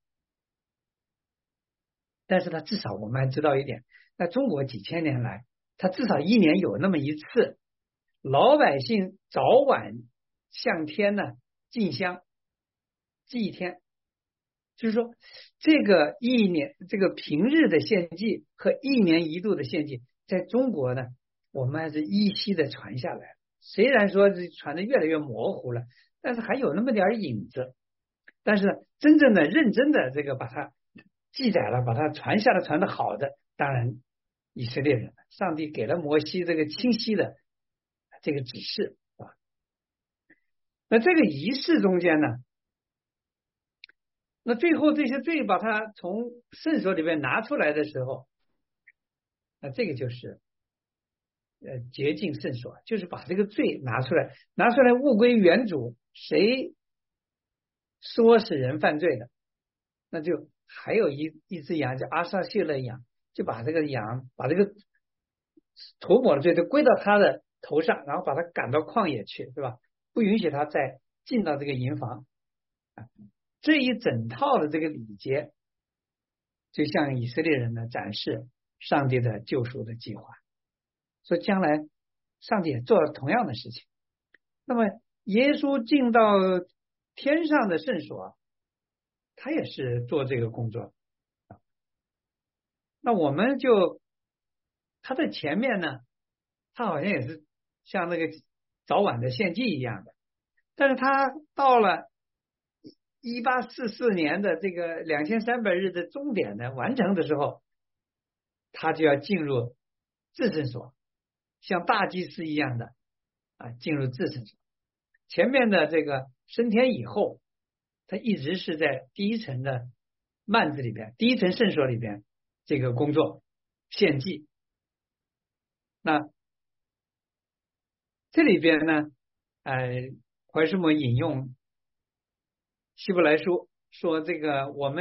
[SPEAKER 1] 但是他至少我们还知道一点，在中国几千年来，他至少一年有那么一次，老百姓早晚向天呢进香祭天。就是说，这个一年这个平日的献祭和一年一度的献祭，在中国呢，我们还是依稀的传下来。虽然说是传的越来越模糊了，但是还有那么点影子。但是真正的认真的这个把它记载了，把它传下来，传的好的，当然以色列人，上帝给了摩西这个清晰的这个指示啊。那这个仪式中间呢，那最后这些罪把它从圣所里面拿出来的时候，那这个就是洁净圣所，就是把这个罪拿出来，物归原主。谁说是人犯罪的，那就还有一只羊叫阿撒谢勒羊，就把这个羊把这个涂抹的罪都归到他的头上，然后把他赶到旷野去，对吧？不允许他再进到这个营房。这一整套的这个礼节，就向以色列人呢展示上帝的救赎的计划，说将来上帝也做了同样的事情。那么耶稣进到天上的圣所，他也是做这个工作。那我们就他在前面呢，他好像也是像那个早晚的献祭一样的，但是他到了1844年的这个2300日的终点呢完成的时候，他就要进入至圣所，像大祭司一样的进入至圣所。前面的这个升天以后，他一直是在第一层的幔子里边，第一层圣所里边这个工作献祭。那这里边呢，怀斯摩引用希伯来书说，这个我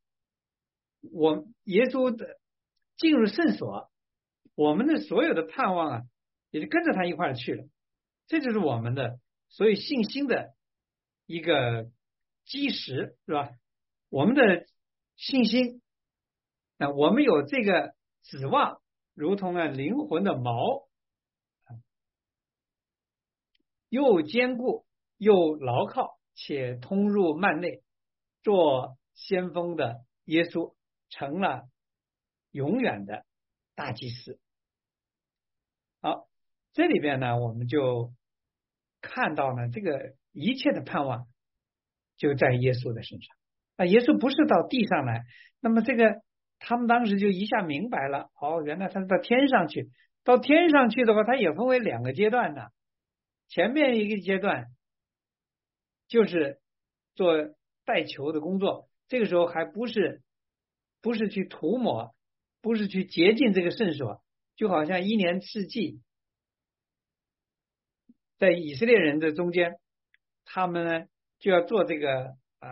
[SPEAKER 1] 耶稣的进入圣所，我们的所有的盼望啊，也就跟着他一块儿去了。这就是我们的所有信心的一个基石，是吧？我们的信心，我们有这个指望，如同灵魂的锚，又坚固又牢靠， 且通入幔内，做先锋的耶稣成了永远的大祭司。好，这里边呢，我们就看到呢，这个一切的盼望就在耶稣的身上。耶稣不是到地上来，那么这个他们当时就一下明白了，原来他是到天上去。到天上去的话，它也分为2个阶段呢。前面一个阶段就是做代求的工作，这个时候还不是去涂抹，不是去洁净这个圣所，就好像1年4季，在以色列人的中间，他们呢就要做这个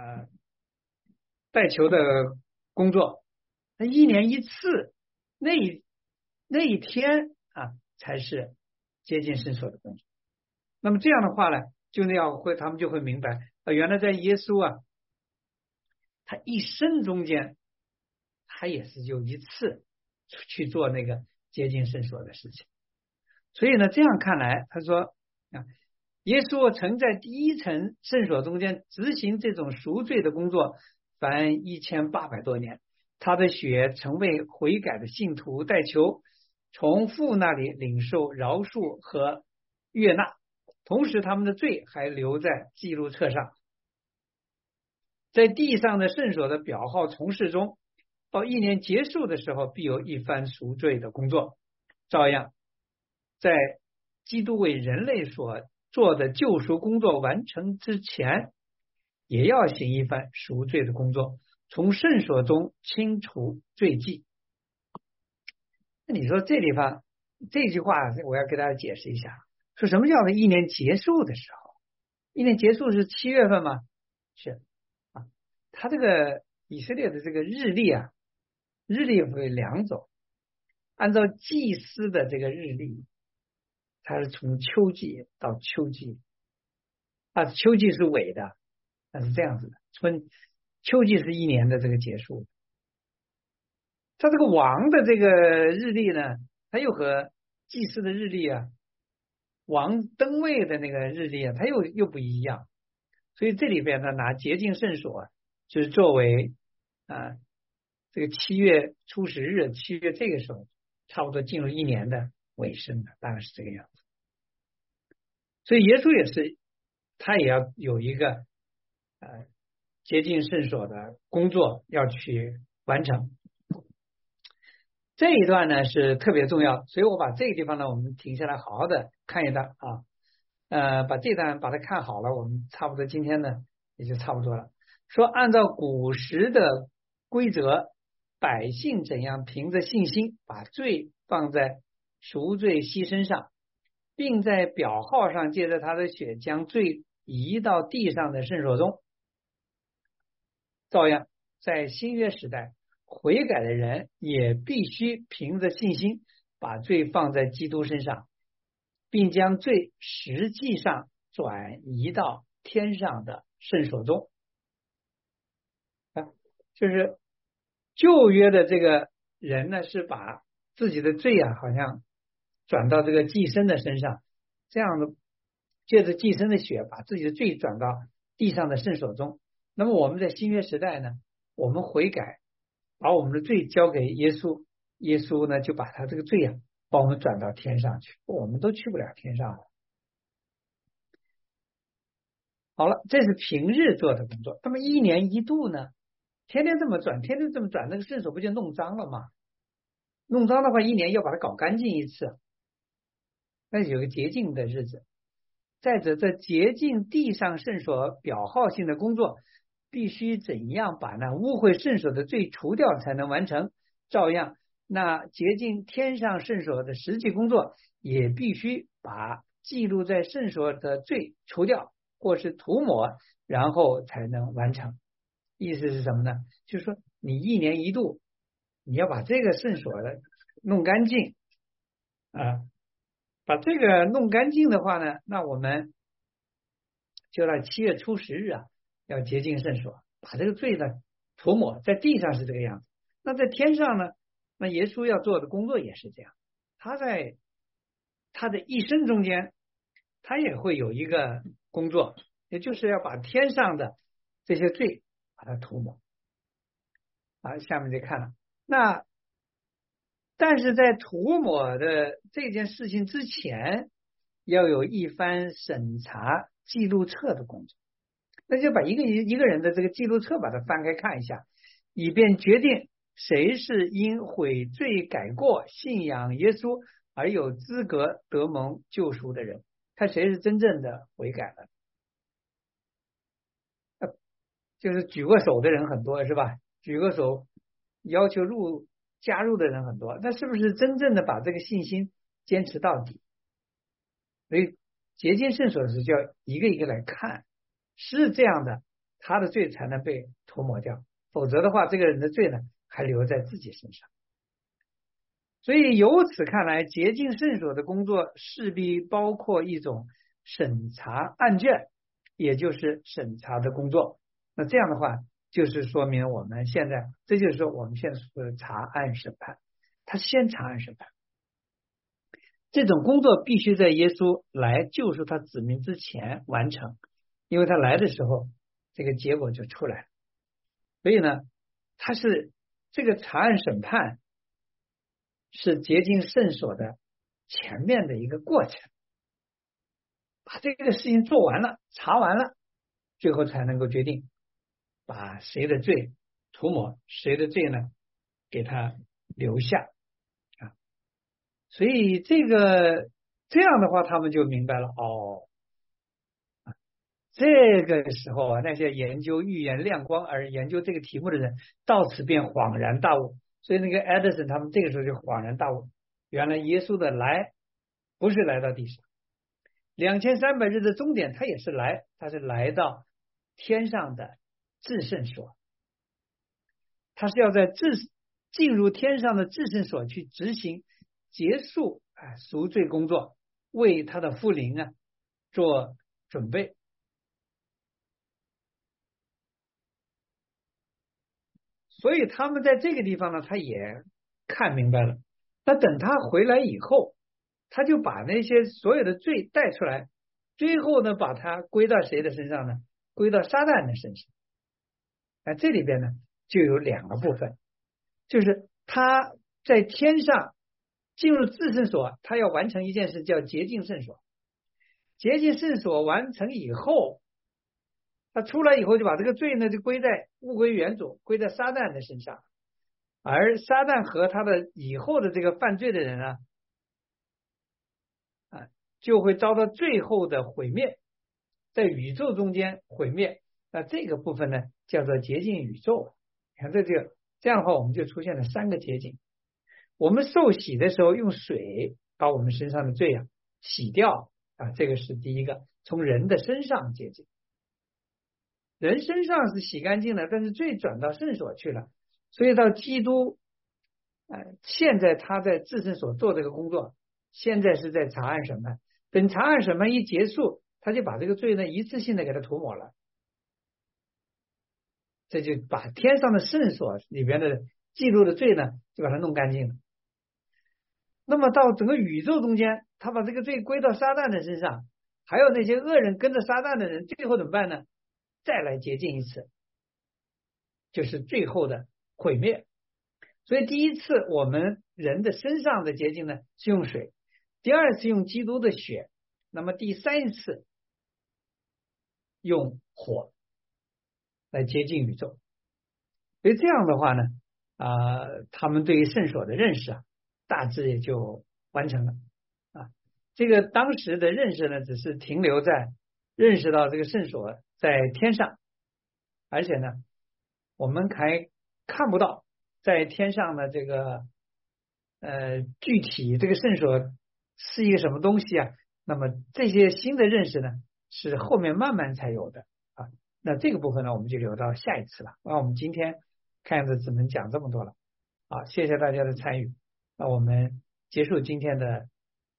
[SPEAKER 1] 代求的工作，那1年1次，那一天才是接近圣所的工作。那么这样的话呢，他们就会明白，原来在耶稣他一生中间，他也是有1次去做那个接近圣所的事情。所以呢，这样看来，他说耶稣曾在第1层圣所中间执行这种赎罪的工作，凡1800多年，他的血曾为悔改的信徒代求，从父那里领受饶恕和悦纳，同时他们的罪还留在记录册上。在地上的圣所的表号从事中，到1年结束的时候，必有一番赎罪的工作。照样，在基督为人类所做的救赎工作完成之前，也要行一番赎罪的工作，从圣所中清除罪迹。那你说这地方这句话，我要给大家解释一下，说什么叫做1年结束的时候？1年结束是7月份吗？是他这个以色列的这个日历日历为2种，按照祭司的这个日历，它是从秋季到秋季，秋季是尾的，那是这样子的，秋季是1年的这个结束。他这个王的这个日历呢，它又和祭司的日历王登位的那个日历它又不一样。所以这里边呢，拿洁净圣所就是作为这个7月初10日，7月这个时候差不多进入1年的尾声的，大概是这个样子。所以耶稣也是，他也要有一个洁净圣所的工作要去完成。这一段呢是特别重要，所以我把这个地方呢，我们停下来好好的看一段把这段把它看好了，我们差不多今天呢也就差不多了。说按照古时的规则，百姓怎样凭着信心把罪放在赎罪牺牲上，并在表号上借着他的血将罪移到地上的圣所中，照样在新约时代，悔改的人也必须凭着信心把罪放在基督身上，并将罪实际上转移到天上的圣所中。就是旧约的这个人呢，是把自己的罪好像转到这个祭牲的身上，这样的借着祭牲的血把自己的罪转到地上的圣所中。那么我们在新约时代呢，我们悔改，把我们的罪交给耶稣，耶稣呢就把他这个罪把我们转到天上去，我们都去不了天上了。好了，这是平日做的工作。那么1年1度呢，天天这么转，那个圣所不就弄脏了吗？弄脏的话，1年要把它搞干净1次，那有个洁净的日子。再者，这洁净地上圣所表号性的工作，必须怎样把那污秽圣所的罪除掉才能完成？照样，那洁净天上圣所的实际工作，也必须把记录在圣所的罪除掉，或是涂抹，然后才能完成。意思是什么呢？就是说你1年1度，你要把这个圣所的弄干净把这个弄干净的话呢，那我们就在7月初10日要洁净圣所，把这个罪呢涂抹。在地上是这个样子，那在天上呢，那耶稣要做的工作也是这样，他在他的一生中间，他也会有一个工作， 也就是要把天上的这些罪把它涂抹。下面就看了，但是在涂抹的这件事情之前，要有一番审查记录册的工作。那就把一个人的这个记录册把它翻开看一下，以便决定谁是因悔罪改过信仰耶稣而有资格得蒙救赎的人，看谁是真正的悔改了。就是举过手的人很多是吧？举过手要求加入的人很多，那是不是真正的把这个信心坚持到底？所以洁净圣所是就要一个一个来看，是这样的，他的罪才能被涂抹掉，否则的话，这个人的罪呢还留在自己身上。所以由此看来，洁净圣所的工作势必包括一种审查案卷，也就是审查的工作。那这样的话，就是说明我们现在，这就是说我们现在说的查案审判，他先查案审判。这种工作必须在耶稣来救赎他子民之前完成，因为他来的时候，这个结果就出来了。所以呢，他是这个查案审判是洁净圣所的前面的一个过程，把这个事情做完了，查完了，最后才能够决定把谁的罪涂抹，谁的罪呢给他留下。所以这样的话，他们就明白了这个时候啊，那些研究预言亮光而研究这个题目的人，到此便恍然大悟。所以那个 Edison 他们这个时候就恍然大悟，原来耶稣的来不是来到地上，2300日的终点他也是来，他是来到天上的至圣所，他是要在进入天上的至圣所去执行结束赎罪工作，为他的复临做准备。所以他们在这个地方呢，他也看明白了。那等他回来以后，他就把那些所有的罪带出来，最后呢，把它归到谁的身上呢？归到撒旦的身上。这里边呢，就有两个部分，就是他在天上进入至圣所，他要完成一件事，叫洁净圣所。洁净圣所完成以后，他出来以后就把这个罪呢就物归原主，归在撒旦的身上，而撒旦和他的以后的这个犯罪的人呢，就会遭到最后的毁灭，在宇宙中间毁灭。那这个部分呢叫做洁净宇宙。你看这样的话，我们就出现了3个洁净。我们受洗的时候用水把我们身上的罪洗掉这个是第一个，从人的身上洁净。人身上是洗干净了，但是罪转到圣所去了，所以到基督现在他在至圣所做这个工作，现在是在查案审判。等查案审判一结束，他就把这个罪呢一次性的给他涂抹了，这就把天上的圣所里边的记录的罪呢就把它弄干净了。那么到整个宇宙中间，他把这个罪归到撒旦的身上，还有那些恶人跟着撒旦的人，最后怎么办呢？再来洁净一次，就是最后的毁灭。所以第一次我们人的身上的洁净呢是用水，第二次用基督的血，那么第3次用火来洁净宇宙。所以这样的话呢他们对于圣所的认识大致也就完成了这个当时的认识呢只是停留在认识到这个圣所在天上，而且呢我们还看不到在天上的这个具体这个圣所是一个什么东西那么这些新的认识呢是后面慢慢才有的那这个部分呢我们就留到下一次了。那我们今天看着只能讲这么多了谢谢大家的参与。那我们结束今天的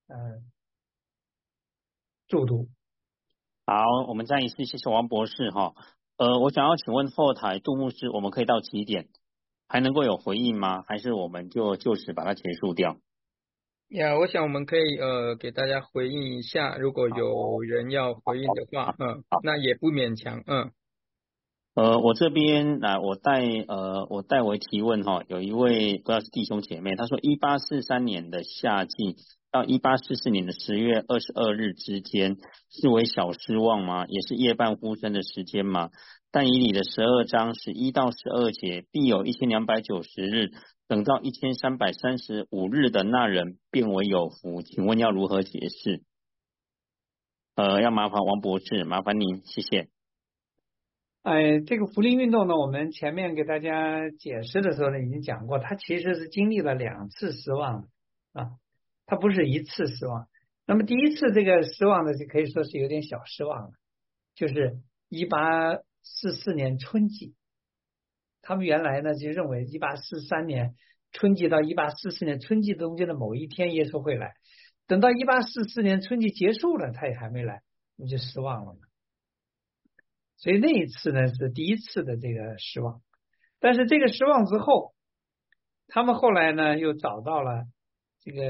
[SPEAKER 1] 注读。
[SPEAKER 3] 好，我们再一次谢谢王博士我想要请问后台杜牧师，我们可以到几点还能够有回应吗？还是我们就此把它结束掉？
[SPEAKER 4] 呀，我想我们可以给大家回应一下，如果有人要回应的话，那也不勉强，
[SPEAKER 3] 我这边我代为提问哈，有一位不知道是弟兄姐妹，他说1843年的夏季到1844年的10月22日之间是为小失望吗？也是夜半呼声的时间吗？但以理的12章11到12节，必有1290日，等到1335日的那人变为有福，请问要如何解释？要麻烦王博士，麻烦您，谢谢。
[SPEAKER 1] 这个福林运动呢，我们前面给大家解释的时候呢，已经讲过，它其实是经历了2次失望啊，它不是1次失望。那么第一次这个失望呢，就可以说是有点小失望了，就是1844年春季，他们原来呢就认为1843年春季到1844年春季中间的某一天耶稣会来，等到1844年春季结束了，他也还没来，我们就失望了嘛。所以那一次呢是第一次的这个失望，但是这个失望之后，他们后来呢又找到了这个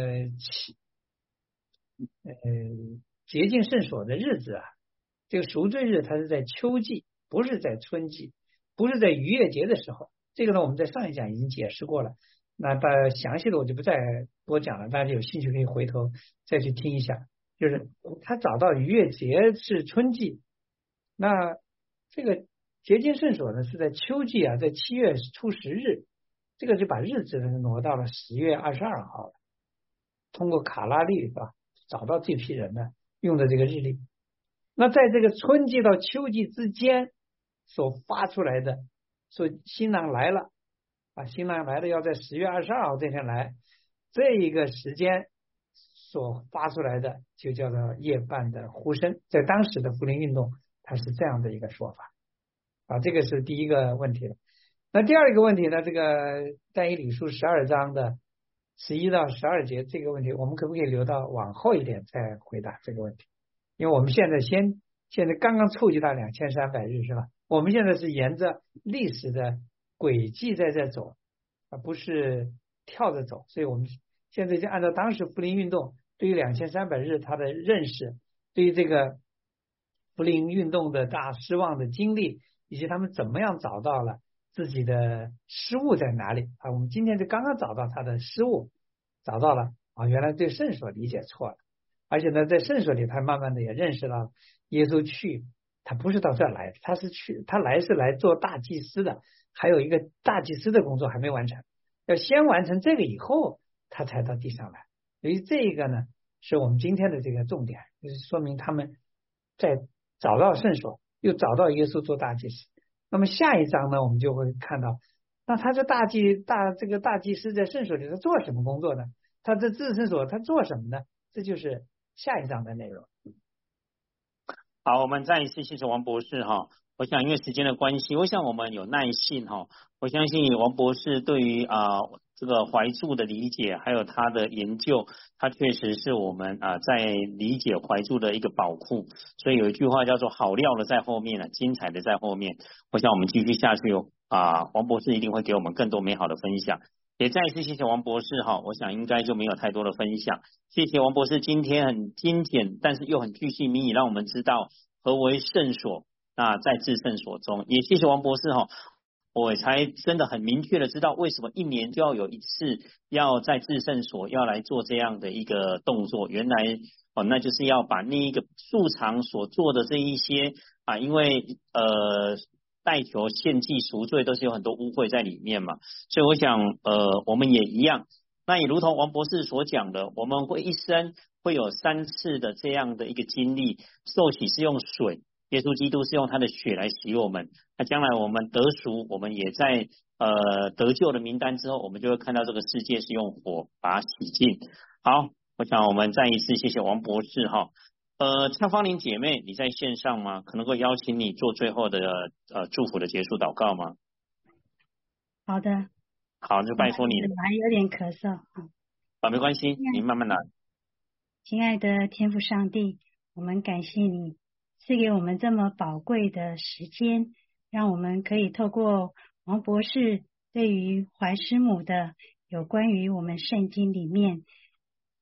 [SPEAKER 1] 洁净圣所的日子啊，这个赎罪日它是在秋季，不是在春季，不是在逾越节的时候。这个呢我们在上一讲已经解释过了，那大家详细的我就不再多讲了，大家有兴趣可以回头再去听一下。就是他找到逾越节是春季，那这个洁净圣所呢是在秋季啊，在7月初10日，这个就把日子呢挪到了10月22号了。通过卡拉历吧找到这批人呢用的这个日历。那在这个春季到秋季之间所发出来的，说新郎来了啊，新郎来了要在10月22号这天来，这一个时间所发出来的就叫做夜半的呼声，在当时的福林运动它是这样的一个说法啊，这个是第一个问题了。那第二个问题呢，这个但以理书12章的11到12节这个问题，我们可不可以留到往后一点再回答这个问题？因为我们现在刚刚触及到2300日是吧？我们现在是沿着历史的轨迹在这走，而不是跳着走，所以我们现在就按照当时福林运动对于2300日它的认识，对于这个福林运动的大失望的经历，以及他们怎么样找到了自己的失误在哪里啊？我们今天就刚刚找到他的失误，找到了啊，原来对圣所理解错了，而且呢，在圣所里他慢慢的也认识到耶稣去，他不是到这儿来，他来是来做大祭司的，还有一个大祭司的工作还没完成，要先完成这个以后，他才到地上来。所以这个呢，是我们今天的这个重点，就是说明他们在找到圣所，又找到耶稣做大祭司。那么下一章呢，我们就会看到，那他这这个大祭司在圣所里他做什么工作呢？他在至圣所他做什么呢？这就是下一章的内容。
[SPEAKER 3] 好，我们再一次谢谢王博士哈。我想因为时间的关系，我想我们有耐性哈。我相信王博士对于这个怀柱的理解，还有他的研究，他确实是我们在理解怀柱的一个宝库。所以有一句话叫做好料的在后面精彩的在后面。我想我们继续下去王博士一定会给我们更多美好的分享。也再一次谢谢王博士哈，我想应该就没有太多的分享。谢谢王博士今天很精简，但是又很巨细靡遗，让我们知道何为圣所。那在至圣所中，也谢谢王博士哈，我才真的很明确的知道为什么1年就要有一次要在至圣所要来做这样的一个动作。原来那就是要把那一个素常所做的这一些因为代求献祭赎罪都是有很多污秽在里面嘛，所以我想我们也一样。那也如同王博士所讲的，我们会一生会有3次的这样的一个经历，受洗是用水，耶稣基督是用他的血来洗我们。那将来我们得赎，我们也在得救的名单之后，我们就会看到这个世界是用火把它洗净。好，我想我们再一次谢谢王博士哈。蔡芳玲姐妹，你在线上吗？可能会邀请你做最后的祝福的结束祷告吗？
[SPEAKER 5] 好的。
[SPEAKER 3] 好，就拜托你了。
[SPEAKER 5] 我还有点咳嗽
[SPEAKER 3] 没关系，您慢慢来。
[SPEAKER 5] 亲爱的天父上帝，我们感谢你赐给我们这么宝贵的时间，让我们可以透过王博士对于怀师母的有关于我们圣经里面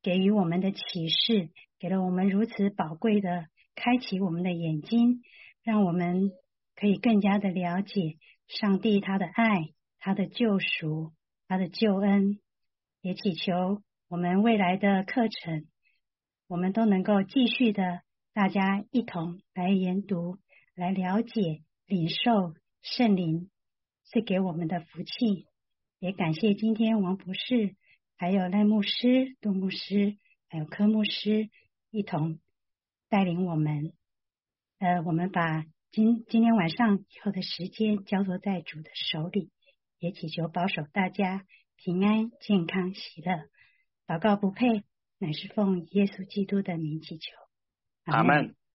[SPEAKER 5] 给予我们的启示，给了我们如此宝贵的开启我们的眼睛，让我们可以更加的了解上帝他的爱，他的救赎，他的救恩。也祈求我们未来的课程，我们都能够继续的大家一同来研读，来了解领受圣灵是给我们的福气。也感谢今天王博士还有赖牧师、杜牧师还有柯牧师一同带领我们。我们把今天晚上以后的时间交托在主的手里，也祈求保守大家平安、健康、喜乐。祷告不配，乃是奉耶稣基督的名祈求。
[SPEAKER 3] 阿们。